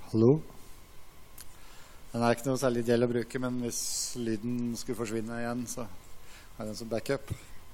Hallo? Den er ikke noe særlig ideell å bruke, men hvis lyden skulle forsvinne igjen, så har jeg den som backup.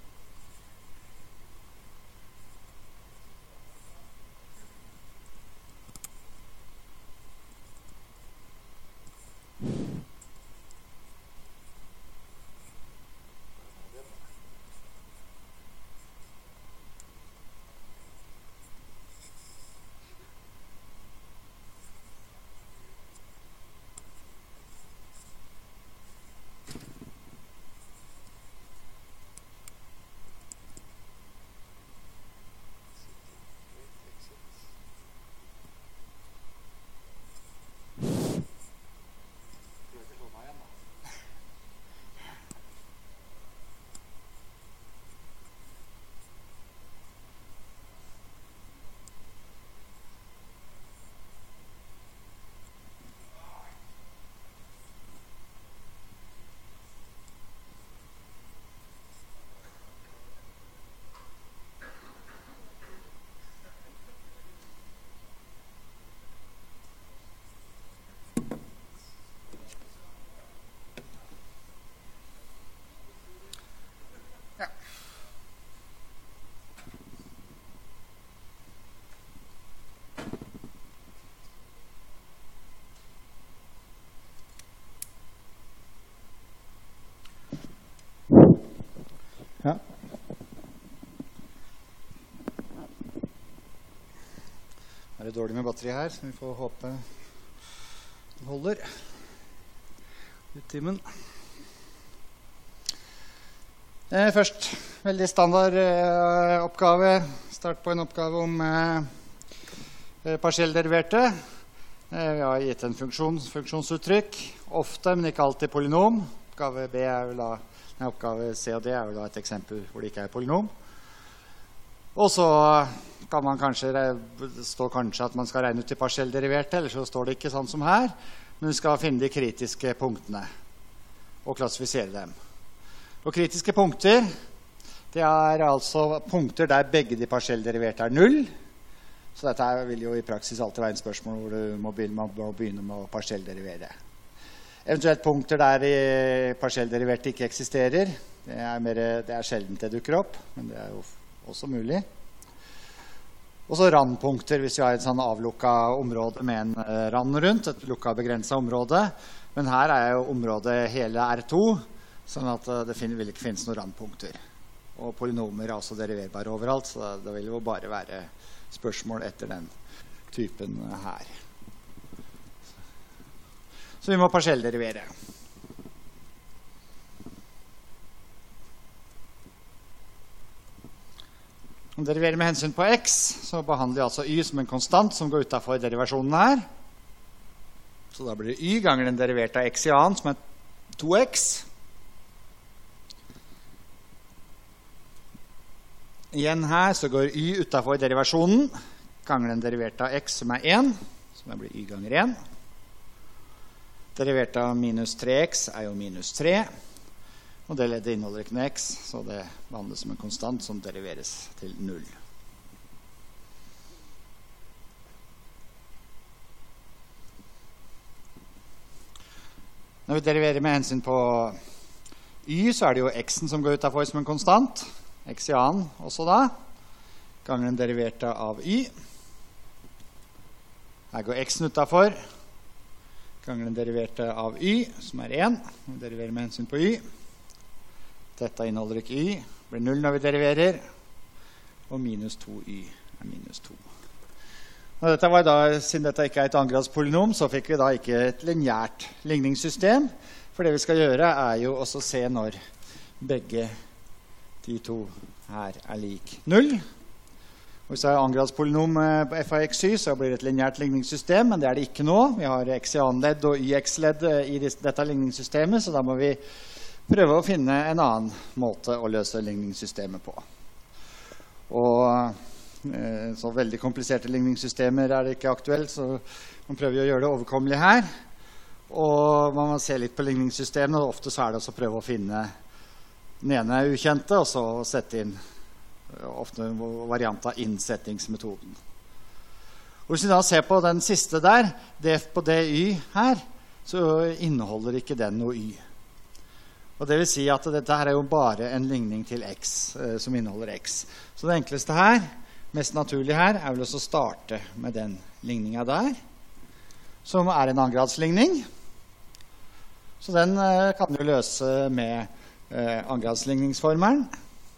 Ja. Det er dårlig med batteri her, så vi får håpe det holder ut timen. Eh, først, veldig standard eh, oppgave. Start på en oppgave om eh, partiellderiverte. Eh, vi har gitt en funksjon, funksjonsuttrykk. Ofte, men ikke alltid polynom. Oppgave B er vel da Nei, oppgave C og D er jo da et eksempel hvor det ikke er polynom. Og så kan man kanskje, det står kanskje at man skal regne ut de partiellderiverte, eller så står det ikke sånn som her, men vi skal finne de kritiske punktene og klassifisere dem. Og kritiske punkter, det er altså punkter der begge de partiellderiverte er null. Så dette vil jo i praksis alltid være en spørsmål hvor du må begynne, må begynne med å partiellderivere. Eventuelt punkter der partiellderiverte ikke eksisterer. Det er, mer, det er sjelden det dukker opp, men det er jo også mulig. Og så randpunkter, hvis vi har et sånn avlukket område med en rand rundt, et lukket begrenset område. Men her er jo området hele R to, sånn at det vil ikke finnes noen randpunkter. Og polynomer er også deriverbare overalt, så det vil jo bare være spørsmål etter den typen her. Så vi må partiellderivere. Om vi deriverer med hensyn på x, så behandler vi altså y som en konstant som går utenfor derivasjonen her. Så da blir det y ganger den deriverte av x i annen, som er to x. Igjen her så går y utenfor derivasjonen, ganger den deriverte av x som er én, som blir y ganger én. Derivert av minus tre x er jo minus tre, og det leddet inneholder ikke noe x, så det behandles som en konstant som deriveres til null. Når vi deriverer med hensyn på y, så er det jo x-en som går utenfor som en konstant, x i annen også da, ganger den deriverte av y. Her går x-en utenfor, ganger den deriverte av y, som er én. Vi deriverer med hensyn på y. Dette inneholder ikke y. Det blir null når vi deriverer. Og minus to y er minus to. Og dette var da, siden dette ikke er et annengradspolynom, så fikk vi da ikke et lineært ligningssystem. For det vi skal gjøre er jo også se når begge de to her er lik null. Og hvis det er annengradspolynom på f av xy, så blir det et lineært ligningssystem, men det er det ikke nå. Vi har x i annen ledd og y x-ledd i dette ligningssystemet, så da må vi prøve å finne en annen måte å løse ligningssystemet på. Og så veldig kompliserte ligningssystemer er det ikke aktuelt, så man prøver å gjøre det overkommelig her. Og man må se litt på ligningssystemet, og ofte så er det også å prøve å finne den ene ukjente, og så sette inn ofte en variant av innsettingsmetoden. Hvis vi da ser på den siste der, df på dy her, så inneholder ikke den noe y. Og det vil si at dette her er jo bare en ligning til x, eh, som inneholder x. Så det enkleste her, mest naturlig her, er vel også å starte med den ligningen der, som er en annengradsligning. Så den eh, kan du løse med eh, annengradsligningsformelen.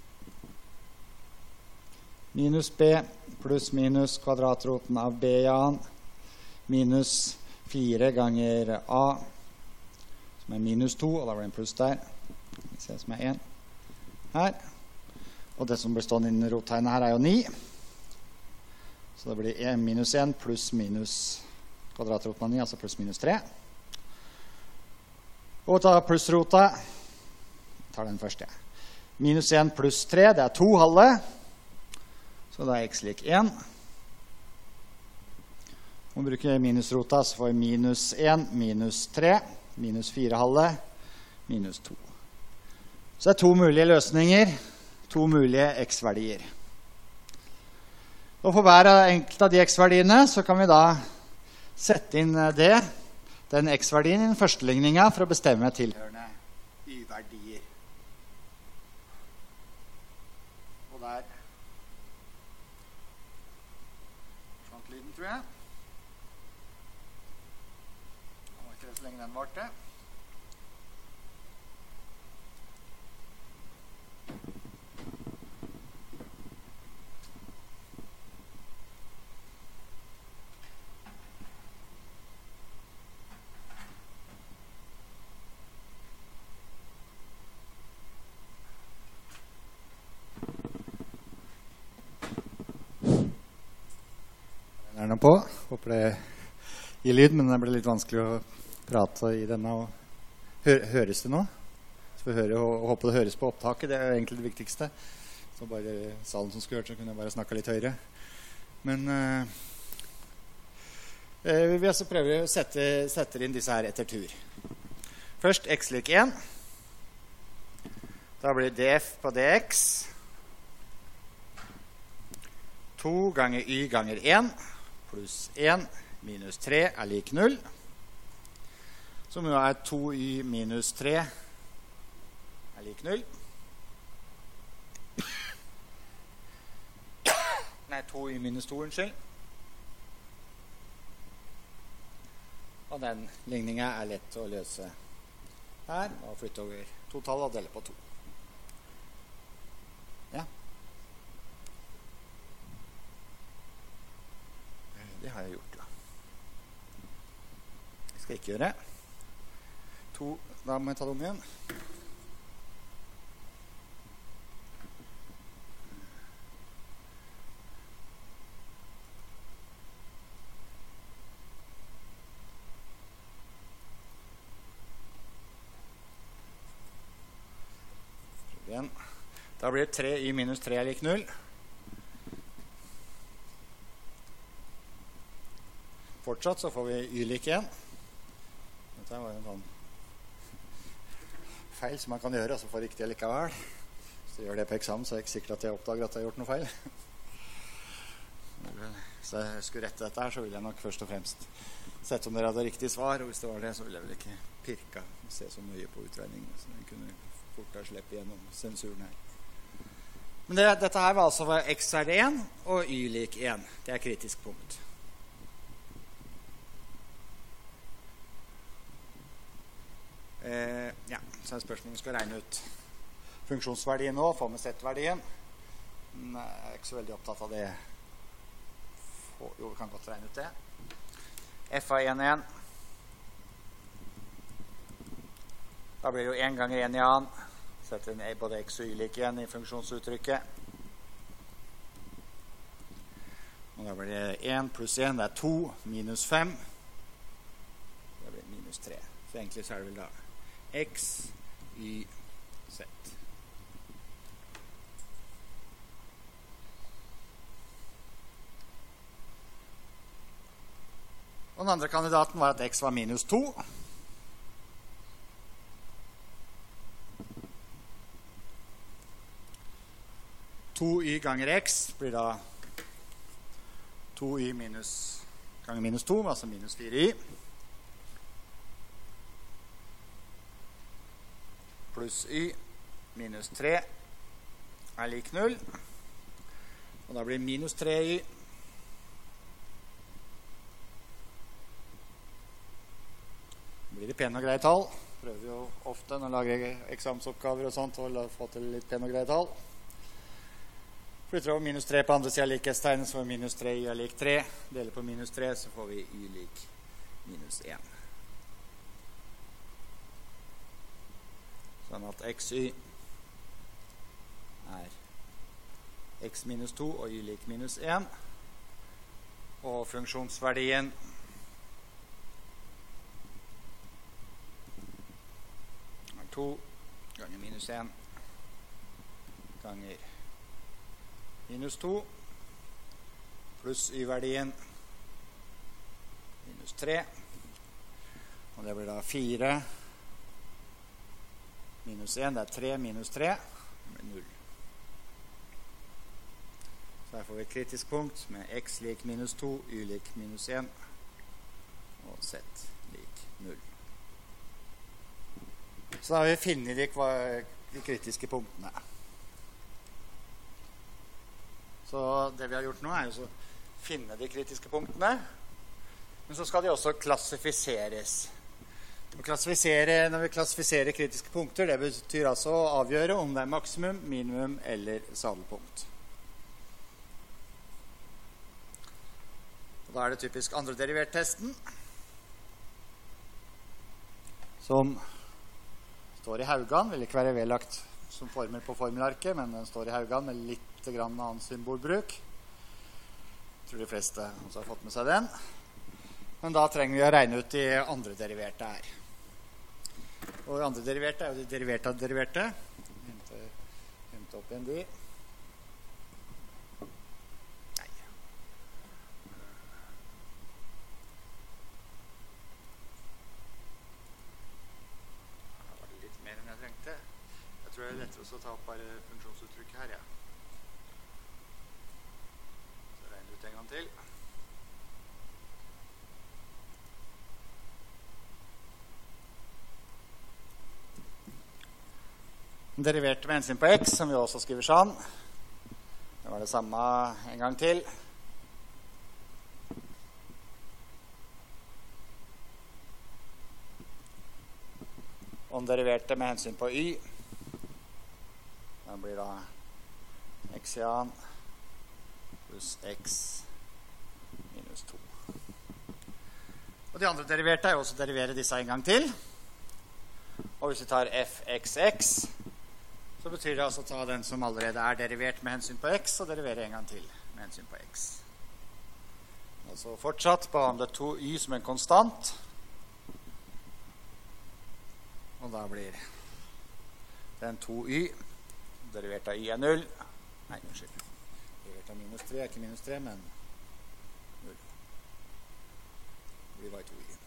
Minus b pluss minus kvadratroten av b i a minus fire ganger a, som er minus to, og da blir det en pluss der. Vi ser som er en her. Og det som blir stående innen rottegnet her er jo ni. Så det blir en minus en pluss minus kvadratroten av ni, altså pluss minus tre. Og ta plussrota. Jeg tar den første. Minus en pluss tre, det er to halve. Så da er x lik en. Om vi bruker minusrota, så får vi minus en, minus tre, minus fire halve, minus to. Så det er to mulige løsninger, to mulige x-verdier. Og for hver enkelt av de x-verdiene så kan vi da sette inn det, den x-verdien i den første ligningen for å bestemme tilhørende y-verdier. Og der sånn lyden, tror jeg. Det var ikke det så lenge den varte. Den er nå på. Håper det gir lyd, men det blir litt vanskelig å prate i denne. Og hø høres det nå? Så vi hører, og håper det høres på opptaket. Det er egentlig det viktigste. Så bare salen som skulle hørt, så kunne jeg bare snakke litt høyere. Men uh, vi vil altså prøve å sette, sette inn disse her etter tur. Først x lik en. Da blir df på dx to ganger y ganger en pluss en minus tre er lik null. Som jo er to y minus tre er lik null. Nei, to y minus to, unnskyld. Og den ligningen er lett å løse her, og flytte over to tall og dele på to. Ja. Det har jeg gjort, ja. Jeg skal ikke gjøre to, da må jeg ta det om igjen. Da blir det tre y minus tre er lik null. Fortsatt så får vi y lik en. Dette var jo en sånn feil som man kan gjøre, og så får riktig likevel. Hvis jeg gjør det på eksamen, så er det ikke sikkert at jeg oppdager at jeg har gjort noe feil. Så jeg skulle rette dette her, så ville jeg nok først og fremst sett om dere hadde riktig svar, og hvis det var det, så ville jeg vel ikke pirka og se så mye på utregningen, så jeg kunne fortere slippe gjennom sensuren her. Men det, dette her var altså for x er en og y lik en. Det er kritisk punkt. Eh, ja, så er spørsmålet om vi skal regne ut funksjonsverdien nå, få med z-verdien. Men jeg er ikke så veldig opptatt av det. Jo, vi kan godt regne ut det. F av en en. Da blir det jo en ganger en i annen. Setter inn både x og y lik igjen i funksjonsuttrykket. Og da blir det en pluss en, det er to, minus fem. Da blir det minus tre. Så egentlig så er det vel da x, y, z. Og den andre kandidaten var at x var minus to. to y ganger x blir da to y minus ganger minus to, altså minus fire y. Pluss y minus tre er lik null. Og da blir minus tre y blir det pene og greie tall. Prøver jo ofte når jeg lager eksamensoppgaver og sånt å få til litt pene og greie tall. Flytter over minus tre på andre siden av likhetstegnet, så får vi minus tre y er lik tre. Deler på minus tre, så får vi y lik minus en. Sånn at xy er x minus to og y lik minus en. Og funksjonsverdien er to ganger minus en ganger minus to pluss y-verdien minus tre. Og det blir da fire minus en, det er tre minus tre, det blir null. Så her får vi et kritisk punkt med x lik minus to, y lik minus en, og z lik null. Så da har vi finnet de, de kritiske punktene. Så det vi har gjort nå er jo å finne de kritiske punktene, men så skal de også klassifiseres. Å klassifisere, når vi klassifiserer kritiske punkter, det betyr altså å avgjøre om det er maksimum, minimum eller sadelpunkt. Og da er det typisk andre derivert-testen, som står i Haugan, vil ikke være vedlagt som formel på formelarket, men den står i Haugan med litt grann annen symbolbruk. Jeg tror de fleste også har fått med seg den. Men da trenger vi å regne ut de andre deriverte her. Og andre deriverte er jo de deriverte av deriverte. Hente, hente opp igjen de. Nei. Det var litt mer enn jeg trengte. Jeg tror det er lettere å ta opp bare funksjonsuttrykket her, ja. Så regner ut en gang til. Den deriverte med hensyn på x, som vi også skriver sånn. Det var det samme en gang til. Og den deriverte med hensyn på y, den blir da x igjen pluss x minus to. Og de andre deriverte er jo også å derivere disse en gang til. Og hvis vi tar fxx, så betyr det altså å ta den som allerede er derivert med hensyn på x, og derivere en gang til med hensyn på x. Altså fortsatt behandle to y som en konstant. Og da blir den to y, derivert av y er null. Nei, unnskyld. Derivert av minus tre er ikke minus tre, men null. Det blir bare to y.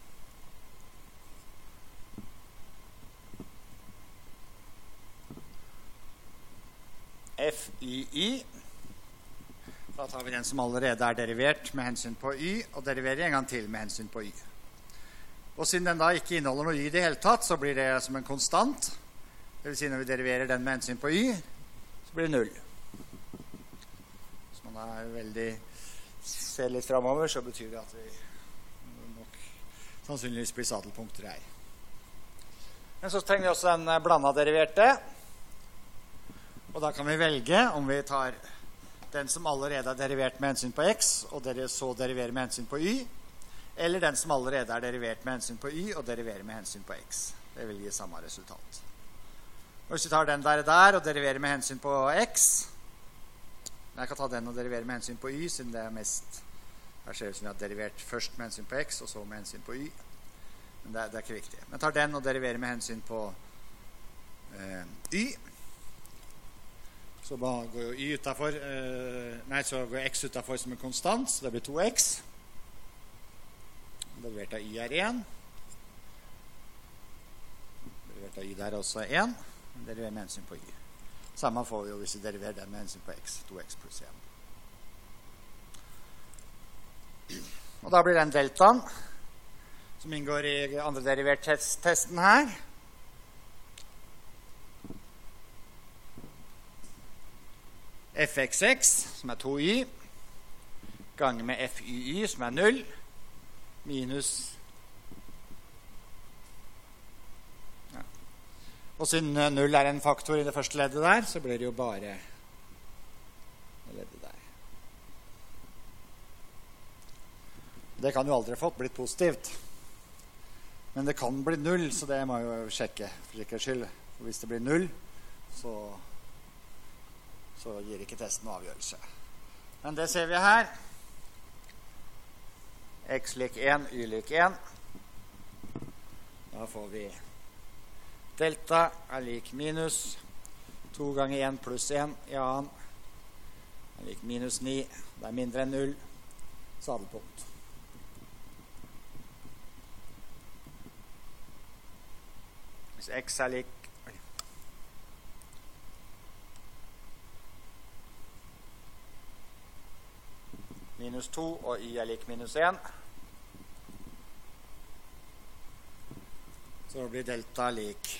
F-y-y. Da tar vi den som allerede er derivert med hensyn på y, og deriverer en gang til med hensyn på y. Og siden den da ikke inneholder noe y i det hele tatt, så blir det som en konstant. Det vil si når vi deriverer den med hensyn på y, så blir det null. Hvis man er veldig, ser litt fremover, så betyr det at vi nok sannsynligvis blir sadelpunkter her. Men så trenger vi også en blandet deriverte. Og da kan vi velge om vi tar den som allerede er derivert med hensyn på x, og så deriverer med hensyn på y, eller den som allerede er derivert med hensyn på y, og deriverer med hensyn på x. Det vil gi samme resultat. Og hvis vi tar den der, der og deriverer med hensyn på x, jeg kan ta den og derivere med hensyn på y, siden det er mest, her ser det ut som vi har derivert først med hensyn på x, og så med hensyn på y. Men det er, det er ikke viktig. Men tar den og deriverer med hensyn på eh, y, så går jo y utenfor, eh, nei, så går x utenfor som en konstant, så det blir to x. Derivert av y er én. Derivert av y der er også én. Deriverer med hensyn på y. Samme får vi jo hvis vi deriverer den med hensyn på x. to x pluss én. Og da blir den deltaen, som inngår i andre derivert testen her, fxx, som er to y, ganger med fyy, som er null, minus ja. Og siden null er en faktor i det første leddet der, så blir det jo bare det leddet der. Det kan jo aldri ha fått blitt positivt. Men det kan bli null, så det må jeg jo sjekke for sikkerhets skyld. For hvis det blir null, så, så gir ikke testen noen avgjørelse. Men det ser vi her. X lik en, y lik en. Da får vi delta er lik minus to ganger en pluss en i annen er lik minus ni. Det er mindre enn null. Sadelpunkt. Hvis x er lik minus to og y er lik minus en, så blir delta lik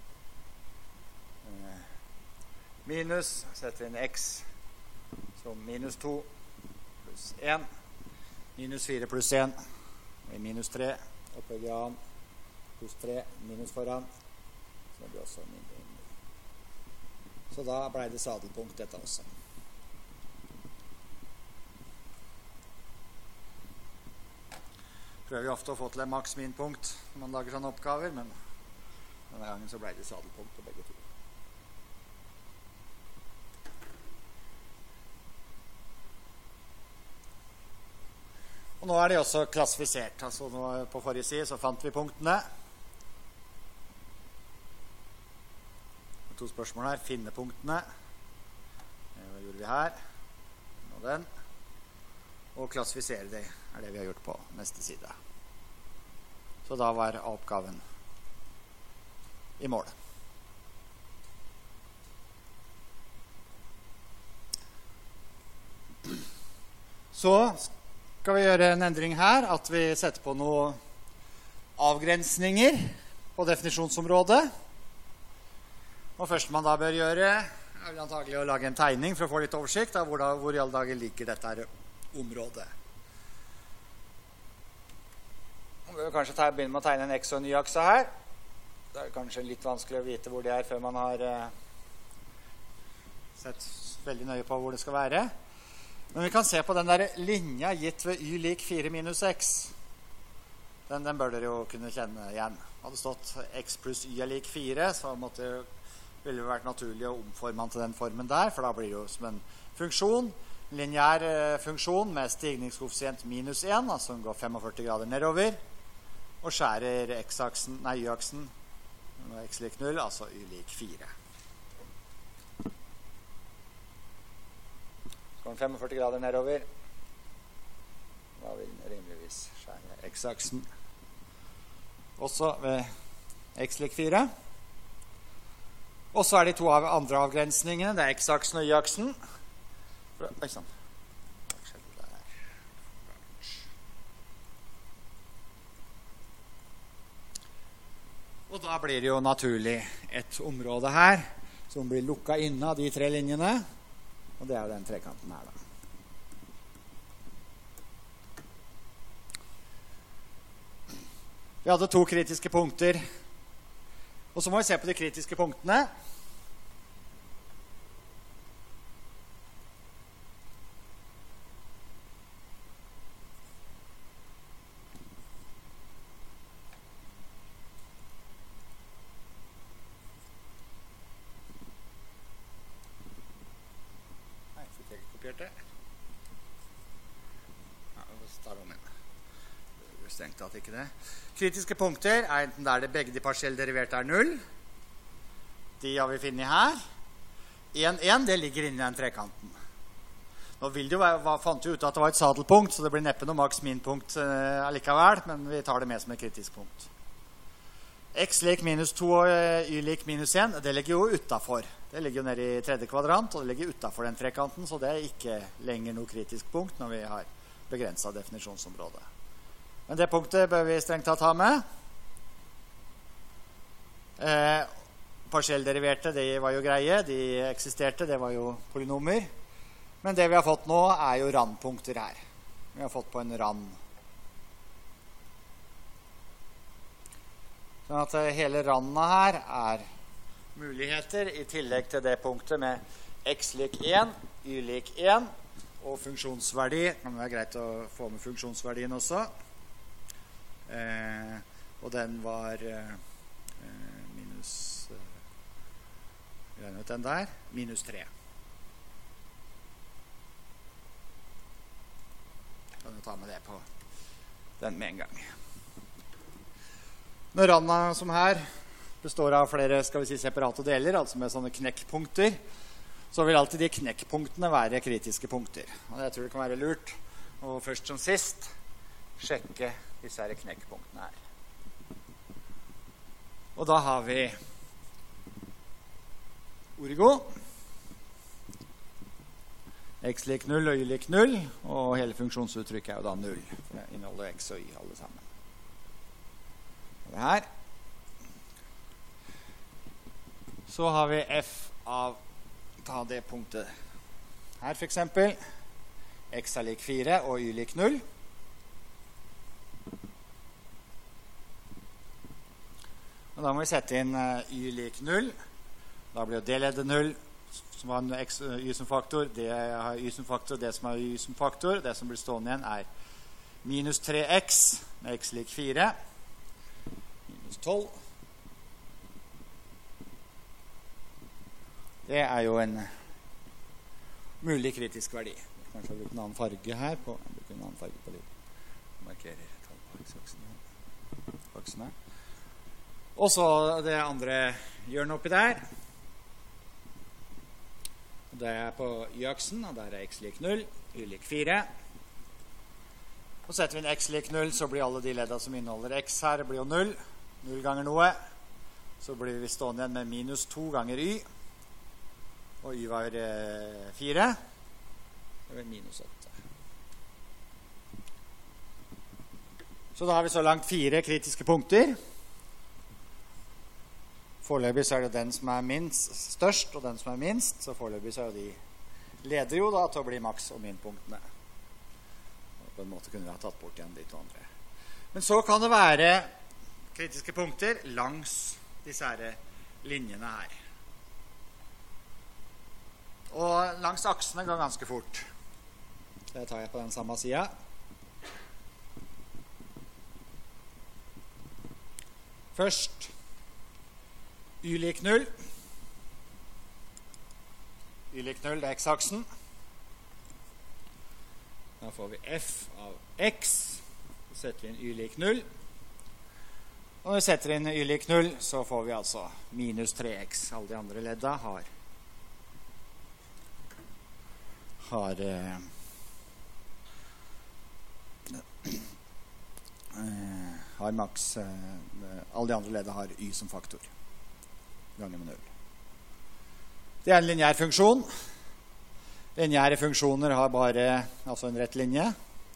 eh, minus, setter inn x som minus to pluss en, minus fire pluss en, minus tre, opphøyd i annen, pluss tre, minus foran, så blir det også mindre enn null. Så da ble det sadelpunkt dette også. Prøver vi ofte å få til en maks minpunkt når man lager sånne oppgaver, men denne gangen så ble det sadelpunkt på begge to. Og nå er de også klassifisert. Altså nå på forrige side så fant vi punktene. To spørsmål her. Finne punktene. Hva gjorde vi her? Og den. Og klassifisere det er det vi har gjort på neste side. Så da var oppgaven i mål. Så skal vi gjøre en endring her, at vi setter på noen avgrensninger på definisjonsområdet. Og først man da bør gjøre, er vel antagelig å lage en tegning for å få litt oversikt av hvor, da, hvor i alle dager ligger dette her området. Vi bør kanskje ta, begynne med å tegne en x- og en y-akse her. Det er kanskje litt vanskelig å vite hvor det er før man har eh, sett veldig nøye på hvor det skal være. Men vi kan se på den der linja gitt ved y lik fire minus x. Den, den bør dere jo kunne kjenne igjen. Hadde stått x pluss y er lik fire, så måtte, ville det vært naturlig å omforme den til den formen der, for da blir det jo som en funksjon, en lineær eh, funksjon med stigningskoeffisient minus en, altså den går førtifem grader nedover, og skjærer x-aksen, nei, y-aksen, x lik null, altså y lik fire. Så går den førtifem grader nedover. Da vil den rimeligvis skjære x-aksen. Også ved x lik fire. Og så er de to av andre avgrensningene, det er x-aksen og y-aksen. Oi, sånn. Og da blir det jo naturlig et område her som blir lukket inne av de tre linjene, og det er jo den trekanten her da. Vi hadde to kritiske punkter, og så må vi se på de kritiske punktene. Kritiske punkter er enten der det begge de partielle deriverte er null. De har vi finnet her. en, en, det ligger inne i den trekanten. Nå vil det jo være, fant vi ut at det var et sadelpunkt, så det blir neppe noe maks-minpunkt eh, allikevel, men vi tar det med som et kritisk punkt. X lik minus to og y lik minus en, det ligger jo utenfor. Det ligger jo nede i tredje kvadrant, og det ligger utenfor den trekanten, så det er ikke lenger noe kritisk punkt når vi har begrenset definisjonsområde. Men det punktet bør vi strengt tatt ha med. Eh, Partiellderiverte, de var jo greie, de eksisterte, det var jo polynomer. Men det vi har fått nå er jo randpunkter her. Vi har fått på en rand. Sånn at hele randa her er muligheter i tillegg til det punktet med x lik én, y lik én og funksjonsverdi. Det kan være greit å få med funksjonsverdien også. Eh, og den var eh, minus eh, den der, minus tre. Kan du ta med det på den med en gang. Når randa som her består av flere skal vi si, separate deler, altså med sånne knekkpunkter, så vil alltid de knekkpunktene være kritiske punkter. Og jeg tror det kan være lurt, og først som sist, sjekke disse her knekkpunktene her. Og da har vi origo, x lik null og y lik null, og hele funksjonsuttrykket er jo da null, for det inneholder x og y alle sammen. Det her. Så har vi f av, ta det punktet her for eksempel, x er lik fire og y lik null. Og da må vi sette inn y lik null. Da blir jo det leddet null, som har en x, y som faktor. Det har y som faktor, det som har y som faktor. Det som blir stående igjen er minus tre x med x lik fire. Minus tolv. Det er jo en mulig kritisk verdi. Kanskje jeg bruker en annen farge her. På, jeg bruker en annen farge på litt. Markerer tallpaksaksene. Og så det andre hjørnet oppi der. Det er på y-aksen, og der er x lik null, y lik fire. Og setter vi inn x lik null, så blir alle de ledda som inneholder x her, blir jo null. null ganger noe. Så blir vi stående igjen med minus to ganger y. Og y var eh, fire. Det er minus åtte. Så da har vi så langt fire kritiske punkter. Foreløpig så er det den som er minst størst, og den som er minst. Så foreløpig så er de leder jo da til å bli maks- og minpunktene. Og på en måte kunne vi ha tatt bort igjen de to andre. Men så kan det være kritiske punkter langs disse her linjene her. Og langs aksene går ganske fort. Det tar jeg på den samme siden. Først y lik null. Y lik null, det er x-aksen. Da får vi f av x. Så setter vi inn y lik null. Og når vi setter inn y lik null, så får vi altså minus tre x. Alle de andre ledda har har eh, har maks eh, alle de andre ledda har y som faktor ganger med null. Det er en lineær funksjon. Lineære funksjoner har bare altså en rett linje.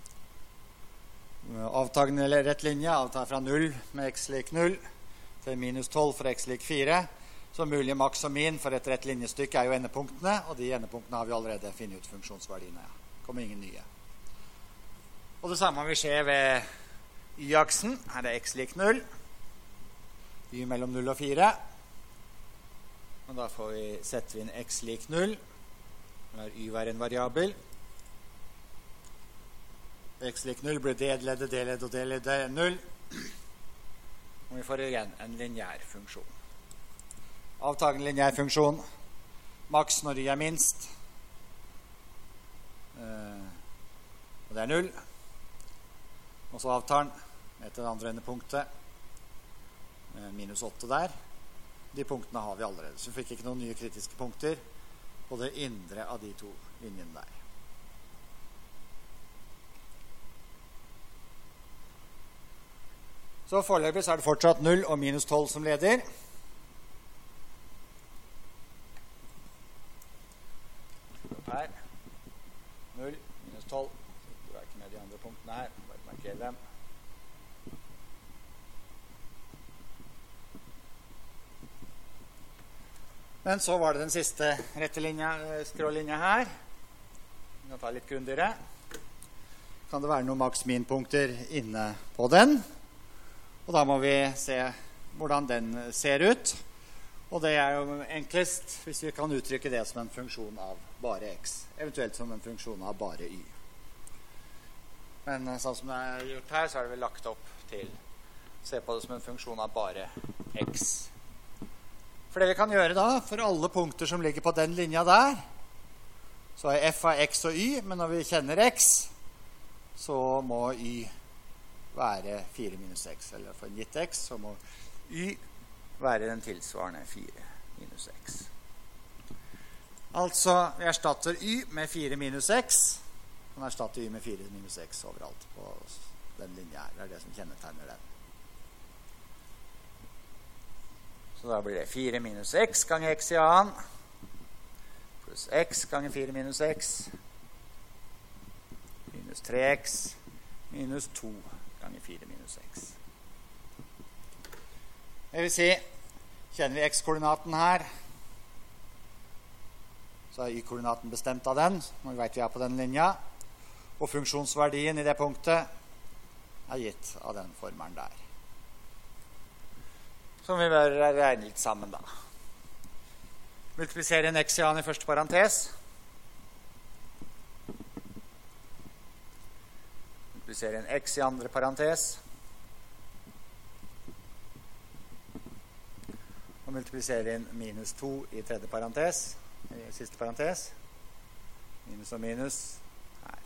Avtagende rett linje avtar fra null med x lik null til minus tolv for x lik fire. Så mulig maks og min for et rett linjestykke er jo endepunktene, og de endepunktene har vi allerede finnet ut funksjonsverdiene. Det kommer ingen nye. Og det samme vil skje ved y-aksen. Her er x lik null. Y mellom null og fire. Og da får vi, setter vi inn x lik null. Når y være en variabel. X lik null blir d-leddet, d-leddet og d-leddet null. Og vi får igjen en lineær funksjon. Avtagende lineær funksjon. Maks når y er minst. Eh, og det er null. Og så avtar den etter det andre endepunktet. Eh, minus åtte der. De punktene har vi allerede. Så vi fikk ikke noen nye kritiske punkter på det indre av de to linjene der. Så foreløpig så er det fortsatt null og minus tolv som leder. Her. null, minus tolv. Så drar jeg ikke med de andre Men så var det den siste rette linja, skrålinja her. Vi kan ta litt grundigere. Kan det være noen maks-min-punkter inne på den? Og da må vi se hvordan den ser ut. Og det er jo enklest hvis vi kan uttrykke det som en funksjon av bare x, eventuelt som en funksjon av bare y. Men sånn som det er gjort her, så er det vel lagt opp til å se på det som en funksjon av bare x. For det vi kan gjøre da, for alle punkter som ligger på den linja der, så er f av x og y, men når vi kjenner x, så må y være fire minus x, eller for en gitt x, så må y være den tilsvarende fire minus x. Altså, vi erstatter y med fire minus x, vi kan erstatte y med fire minus x overalt på den linja her. Det er det som kjennetegner den. Så da blir det fire minus x ganger x i annen, pluss x ganger fire minus x, minus tre x, minus to ganger fire minus x. Det vil si, kjenner vi x-koordinaten her, så er y-koordinaten bestemt av den, når vi vet vi er på den linja, og funksjonsverdien i det punktet er gitt av den formelen der. Som vi bør regne litt sammen da. Multiplisere en x i annen i første parentes. Multiplisere en x i andre parentes. Og multiplisere inn minus to i tredje parentes, i siste parentes. Minus og minus her.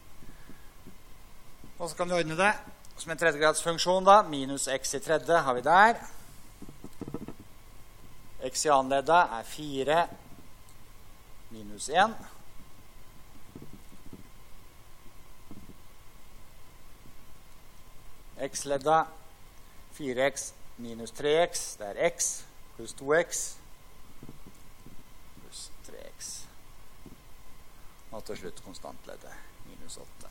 Og så kan vi ordne det som en tredjegradsfunksjon da. Minus x i tredje har vi der. X i annenleddet er fire minus en. X-leddet fire x minus tre x, det er x. Pluss to x, pluss tre x. Og til slutt konstantleddet, minus åtte.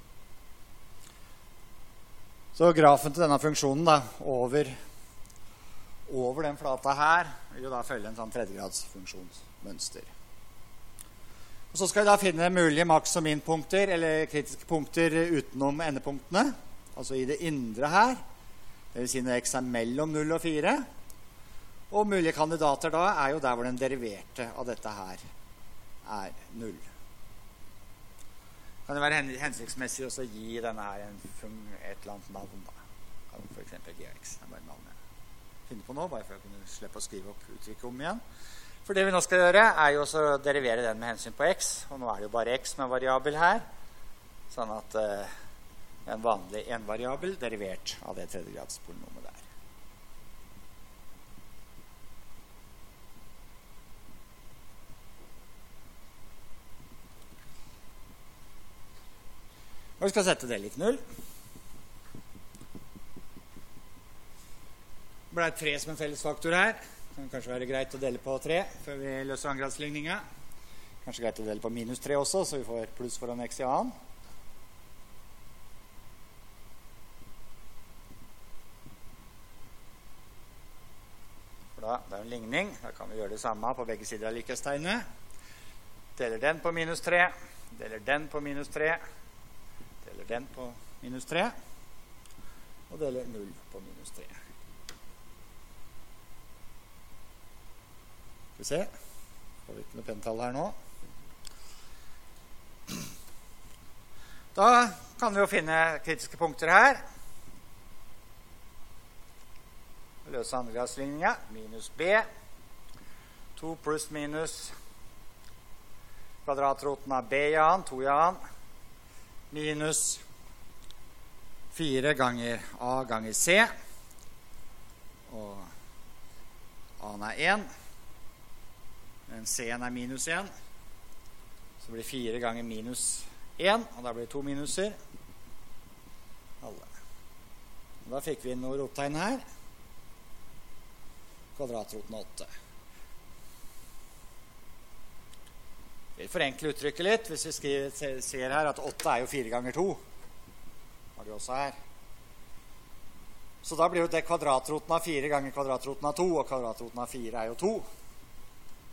Så grafen til denne funksjonen da, over, over den flata her, vil jo da følge en sånn tredjegradsfunksjonsmønster. Og så skal vi da finne mulige maks- og min-punkter, eller kritiske punkter utenom endepunktene, altså i det indre her, det vil si når x er mellom null og fire. Og mulige kandidater da er jo der hvor den deriverte av dette her er null. Kan det være hensiktsmessig også å gi denne her en et eller annet navn da? For eksempel gx. Det er bare navnet jeg finner på nå, bare for å kunne slippe å skrive opp uttrykket om igjen. For det vi nå skal gjøre er jo også å derivere den med hensyn på x, og nå er det jo bare x med variabel her, sånn at uh, en vanlig envariabel derivert av det tredjegradspolynomet der. Og vi skal sette det lik null. Det ble tre som en fellesfaktor her. Det kan kanskje være greit å dele på tre før vi løser angradsligninga. Kanskje greit å dele på minus tre også, så vi får pluss foran x i annen. For da, det er en ligning. Da kan vi gjøre det samme på begge sider av likhetstegnet. Deler den på minus tre. Deler den på minus tre. Deler den på minus tre, og deler null på minus tre. Skal vi se, får vi ikke noe pentall her nå. Da kan vi jo finne kritiske punkter her. Løse andregradsligninga, minus b, to pluss minus, kvadratroten av b i annen, to i annen, minus fire ganger a ganger c, og a-en er en, men c-en er minus en, så blir det fire ganger minus en, og da blir det to minuser, alle. Og da fikk vi inn noe rottegn her, kvadratroten åtte. Vi forenkler uttrykket litt, hvis vi skriver, ser her at åtte er jo fire ganger to. Har det også her. Så da blir jo det kvadratroten av fire ganger kvadratroten av to, og kvadratroten av fire er jo to.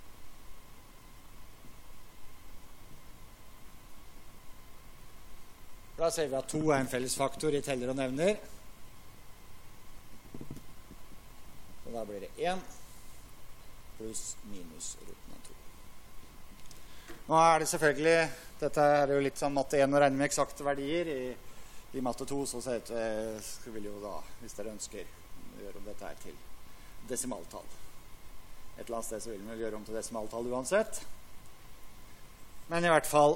Da ser vi at to er en felles faktor i teller og nevner. Så da blir det én pluss minus roten av to. Nå er det selvfølgelig, dette er jo litt sånn matte én å regne med eksakte verdier. I, i matte to så ser det, så vil jo da, hvis dere ønsker, gjøre om dette her til desimaltall. Et eller annet sted så vil vi gjøre om til desimaltall uansett. Men i hvert fall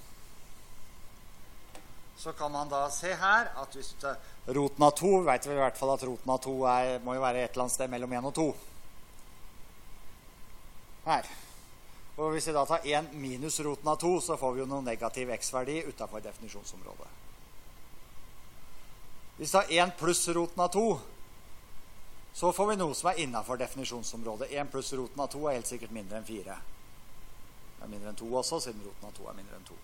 så kan man da se her at hvis det, roten av to, vet vi i hvert fall at roten av to er, må jo være et eller annet sted mellom én og to. Her. Og hvis vi da tar én minus roten av to, så får vi jo noen negativ x-verdi utenfor definisjonsområdet. Hvis vi tar én pluss roten av to, så får vi noe som er innenfor definisjonsområdet. én pluss roten av to er helt sikkert mindre enn fire. Det er mindre enn to også, siden roten av to er mindre enn to.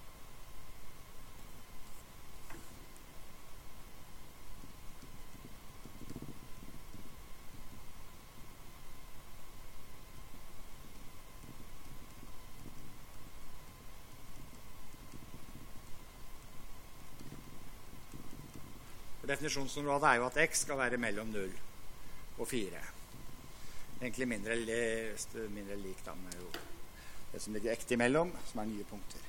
Definisjonsområdet er jo at x skal være mellom null og fire. Egentlig mindre, mindre lik da med jo det som ligger ekte imellom, som er nye punkter.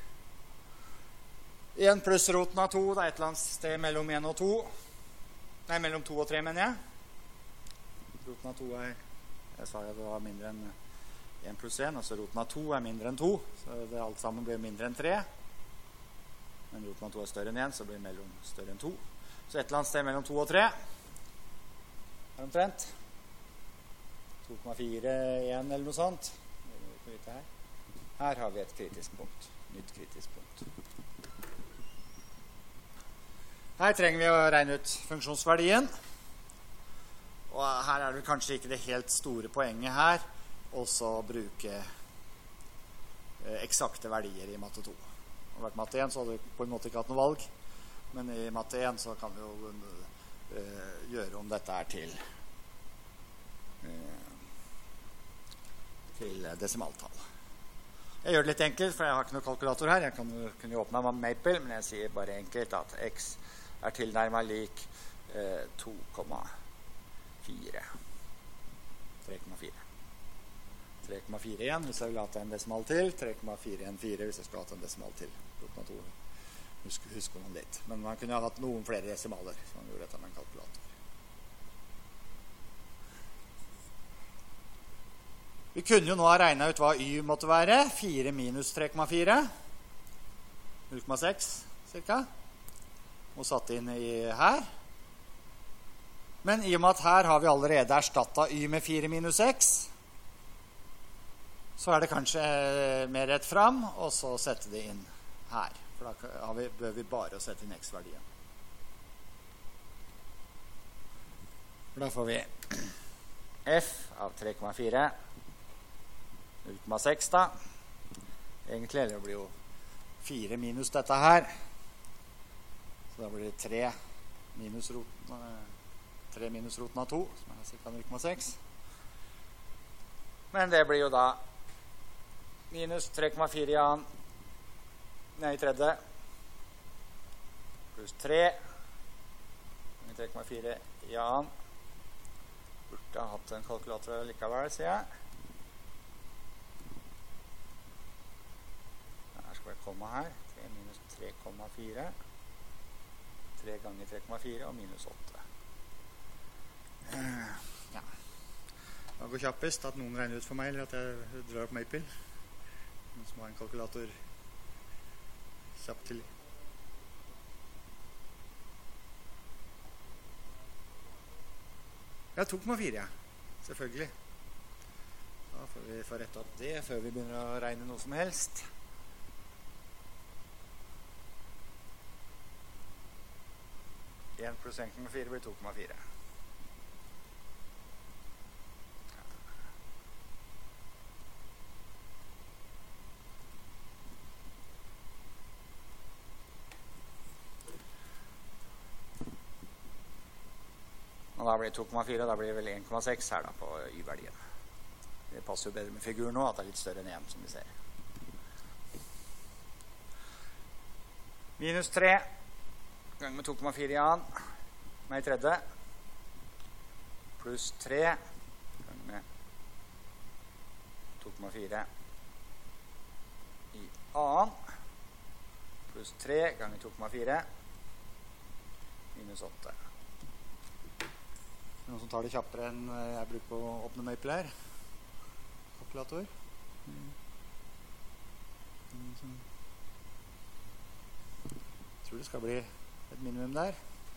én pluss roten av to, det er et eller annet sted mellom én og to. Nei, mellom to og tre, mener jeg. Roten av to er, jeg sa jo det var mindre enn én pluss én, altså roten av to er mindre enn to, så det alt sammen blir mindre enn tre. Men roten av to er større enn én, så blir det mellom større enn to. Så et eller annet sted mellom to og tre er omtrent to komma fire, én eller noe sånt. Her. her har vi et kritisk punkt. Nytt kritisk punkt. Her trenger vi å regne ut funksjonsverdien. Og her er det kanskje ikke det helt store poenget her, også å bruke eh, eksakte verdier i matte to. Hadde det vært matte én, så hadde vi på en måte ikke hatt noe valg. Men i matte én så kan vi jo uh, gjøre om dette er til, uh, til desimaltall. Jeg gjør det litt enkelt, for jeg har ikke noen kalkulator her. Jeg kan jo kunne åpne med Maple, men jeg sier bare enkelt at x er tilnærmet lik uh, to komma fire. tre komma fire. tre komma fire igjen hvis jeg vil ha til en desimal til. tre komma fire en fire hvis jeg skal ha til en desimal til. Husk, husker man litt. Men man kunne ha hatt noen flere desimaler, så man gjorde dette med en kalkulator. Vi kunne jo nå ha regnet ut hva y måtte være. fire minus tre komma fire. null komma seks, cirka. Og satt inn i her. Men i og med at her har vi allerede erstattet y med fire minus x, så er det kanskje mer rett fram, og så sette det inn her. For da vi, bør vi bare sette inn x-verdien. For da får vi f av tre komma fire, null komma seks da. Egentlig det blir jo fire minus dette her. Så da blir det tre minus roten, tre minus roten av to, som er cirka null komma seks. Men det blir jo da minus tre komma fire i annen, nei, tredje, pluss tre, tre komma fire i annen. Burde ha hatt en kalkulator likevel, sier jeg. Her skal vi komme her. tre minus tre komma fire. tre ganger tre komma fire og minus åtte. Ja. Det går kjappest at noen regner ut for meg, eller at jeg drar opp Maple. Noen som har en kalkulator kjapt til. Ja, to komma fire, ja. Selvfølgelig. Da får vi få rett opp det før vi begynner å regne noe som helst. én pluss én komma fire blir to komma fire. Og da blir det to komma fire, og da blir det vel én komma seks her da på y-verdien. Det passer jo bedre med figuren nå, at det er litt større enn én, som vi ser. Minus tre ganger med to komma fire i annen, som er i tredje, pluss tre ganger med to komma fire i annen, pluss tre ganger to komma fire, minus åtte. Noen som tar det kjappere enn jeg bruker å åpne Maple her? Kalkulator. Jeg tror det skal bli et minimum der.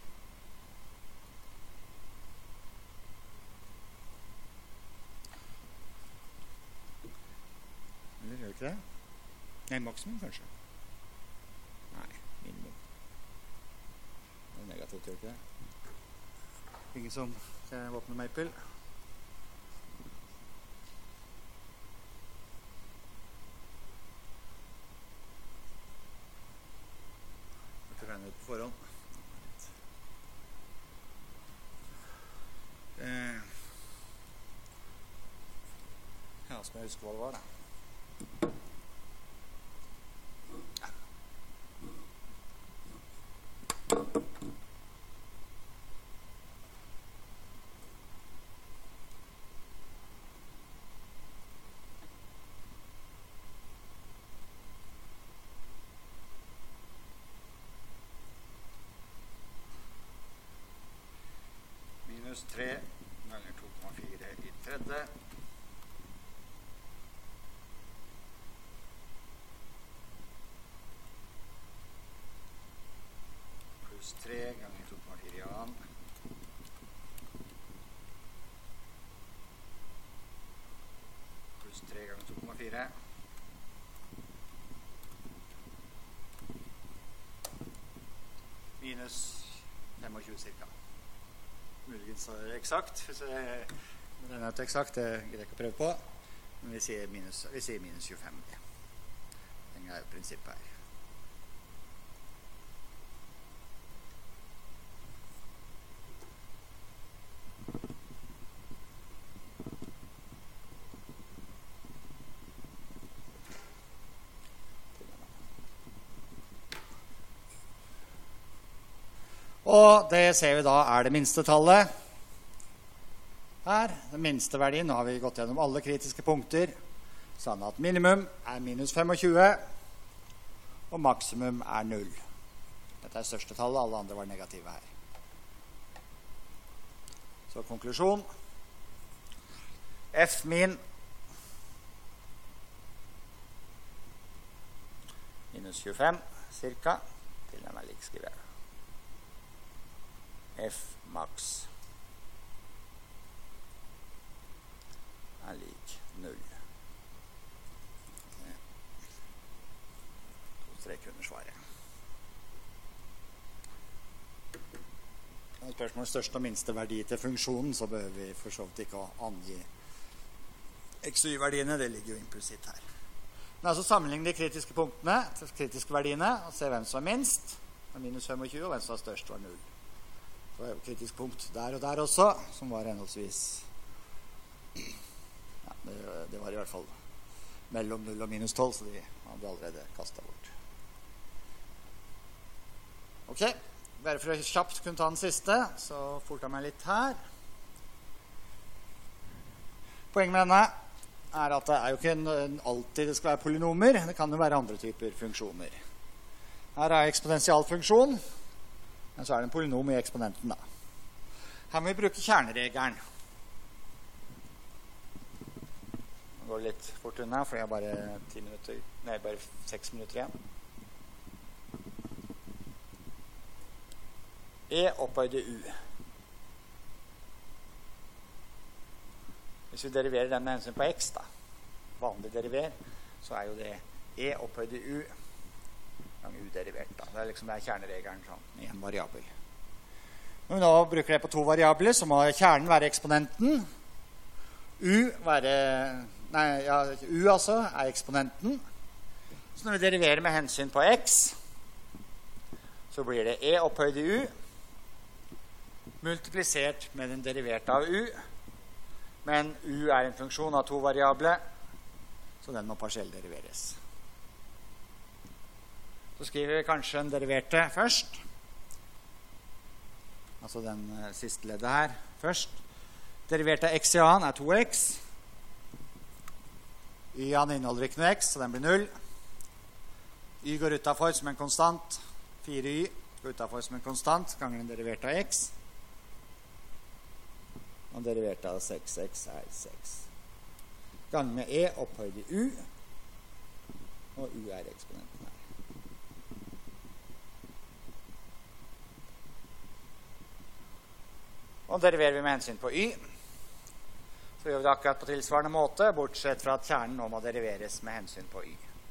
Eller gjør det ikke det? Nei, maksimum kanskje. Nei, minimum. Det er negativt, gjør det ikke det? Ingen som skal åpne Maple. Jeg får regne ut på forhånd. Eh. Ja, så må jeg huske hva det var da. Minus tre ganger to komma fire i tredje. Pluss tre ganger to komma fire i annen. Pluss tre ganger to komma fire. Minus tjuefem cirka. Muligens er eksakt, hvis jeg regner ut eksakt, det greier jeg ikke å prøve på, men vi sier minus, vi sier minus tjuefem. Det er jo prinsippet her. Og det ser vi da er det minste tallet her. Den minste verdien, nå har vi gått gjennom alle kritiske punkter, sånn at minimum er minus tjuefem, og maksimum er null. Dette er største tallet, alle andre var negative her. Så konklusjon. F min minus tjuefem, cirka, til den er lik skriver. F max er lik null. To streker under svaret. Og spørsmålet største og minste verdi til funksjonen, så behøver vi for så vidt ikke å angi x og y-verdiene, det ligger jo implisitt her. Men altså sammenligne de kritiske punktene, de kritiske verdiene, og se hvem som er minst, minus tjuefem, og hvem som er størst var null. Det var jo et kritisk punkt der og der også, som var henholdsvis, ja, det, det var i hvert fall mellom null og minus tolv, så de hadde allerede kastet bort. Ok, bare for å kjapt kunne ta den siste, så forter jeg meg litt her. Poenget med denne er at det er jo ikke en, alltid det skal være polynomer, det kan jo være andre typer funksjoner. Her er eksponentialfunksjon, men så er det en polynom i eksponenten da. Her må vi bruke kjerneregelen. Nå går det litt fort unna, for jeg har bare ti minutter, nei, bare seks minutter igjen. E opphøyde u. Hvis vi deriverer den med hensyn på x da, vanlig deriver, så er jo det e opphøyde u uderivert da. Det er liksom det er kjerneregelen sånn, i en variabel. Når vi nå bruker det på to variabler, så må kjernen være eksponenten. U være, nei, ja, u altså er eksponenten. Så når vi deriverer med hensyn på x, så blir det e opphøyde u, multiplisert med den deriverte av u, men u er en funksjon av to variabler, så den må partiell deriveres. Så skriver vi kanskje den deriverte først. altså den uh, siste leddet her, først. Derivert av x i a-en er to x. Y-en inneholder ikke noe x, så den blir null. Y går utenfor som en konstant. fire y går utenfor som en konstant, ganger den derivert av x. Og derivert av seks x er seks. Ganger med e opphøyd i u, og u er eksponenten her. Og deriverer vi med hensyn på y. Så gjør vi det akkurat på tilsvarende måte, bortsett fra at kjernen nå må deriveres med hensyn på y.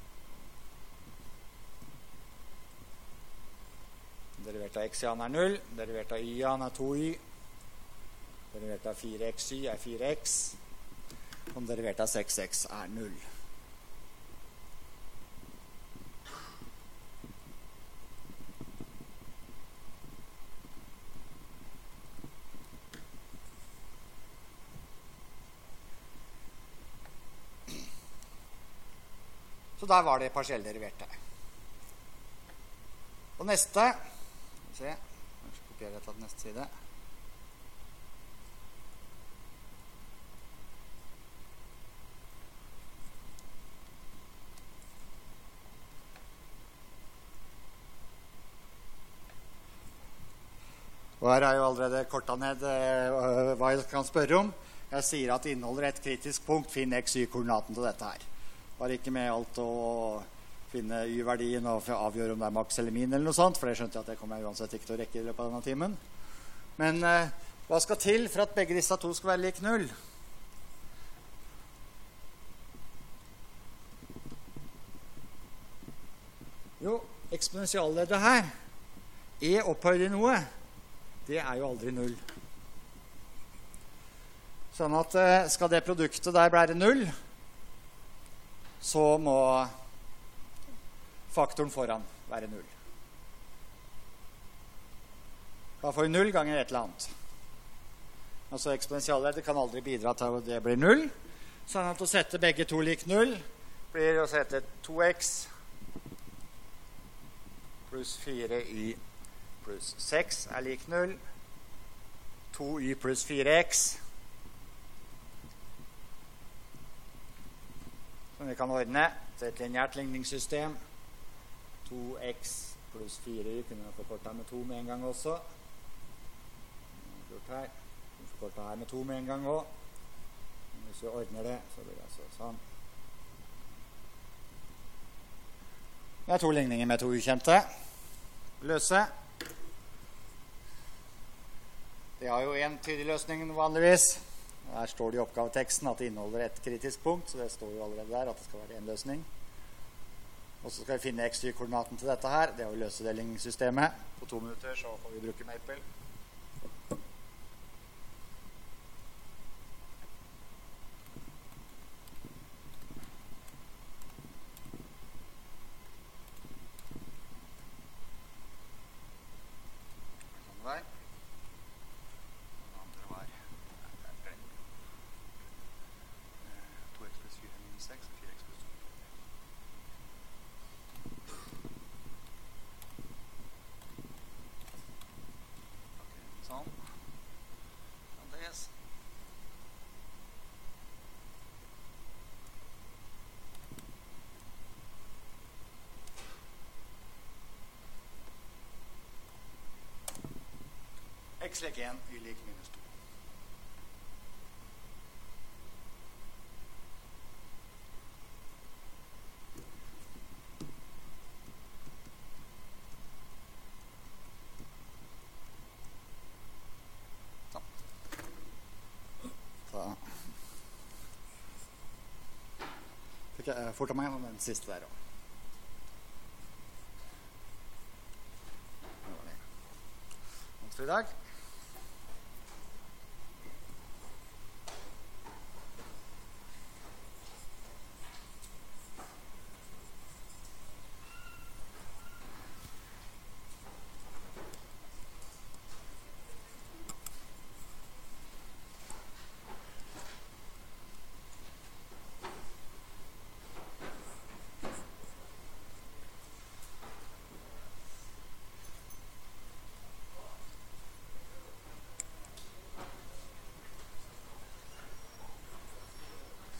Derivert av x i a-en er null, derivert av y i a-en er to y, derivert av fire x y er fire x, og derivert av seks x er null. Så der var det partiellderiverte. Og neste, skal vi se, kanskje kopierer jeg til neste side. Og her er jo allerede kortet ned uh, hva jeg kan spørre om. Jeg sier at det inneholder et kritisk punkt, finn x y-koordinaten til dette her. Var ikke med alt å finne y-verdien og avgjøre om det er maks eller min eller noe sånt, for det skjønte jeg at det kommer jeg uansett ikke til å rekke i løpet av denne timen. Men uh, hva skal til for at begge disse to skal være lik null? Jo, eksponentialleddet her, e opphøyd i noe, det er jo aldri null. Sånn at uh, skal det produktet der bli null, så må faktoren foran være null. Da får vi null ganger et eller annet. Altså eksponentialleddet kan aldri bidra til at det blir null. Sånn at å sette begge to lik null blir å sette to x pluss fire y pluss seks er lik null. to y pluss fire x. Som vi kan ordne til et lineært ligningssystem. to x pluss fire y kunne vi forkortet med to med en gang også. Gjort her. Vi forkortet her med to med en gang også. Men hvis vi ordner det, så blir det altså sånn. Det er to ligninger med to ukjente. Løse. Det har jo en tydelig løsning vanligvis. Her står det i oppgaveteksten at det inneholder et kritisk punkt, så det står jo allerede der at det skal være en løsning. Og så skal vi finne x-y-koordinaten til dette her. Det er jo løsedelingssystemet. På to minutter så får vi bruke Maple. X lik en, y lik minus to. Sånn. Så. Fikk jeg fortet meg gjennom den siste der også. Det var det. Alt for i dag.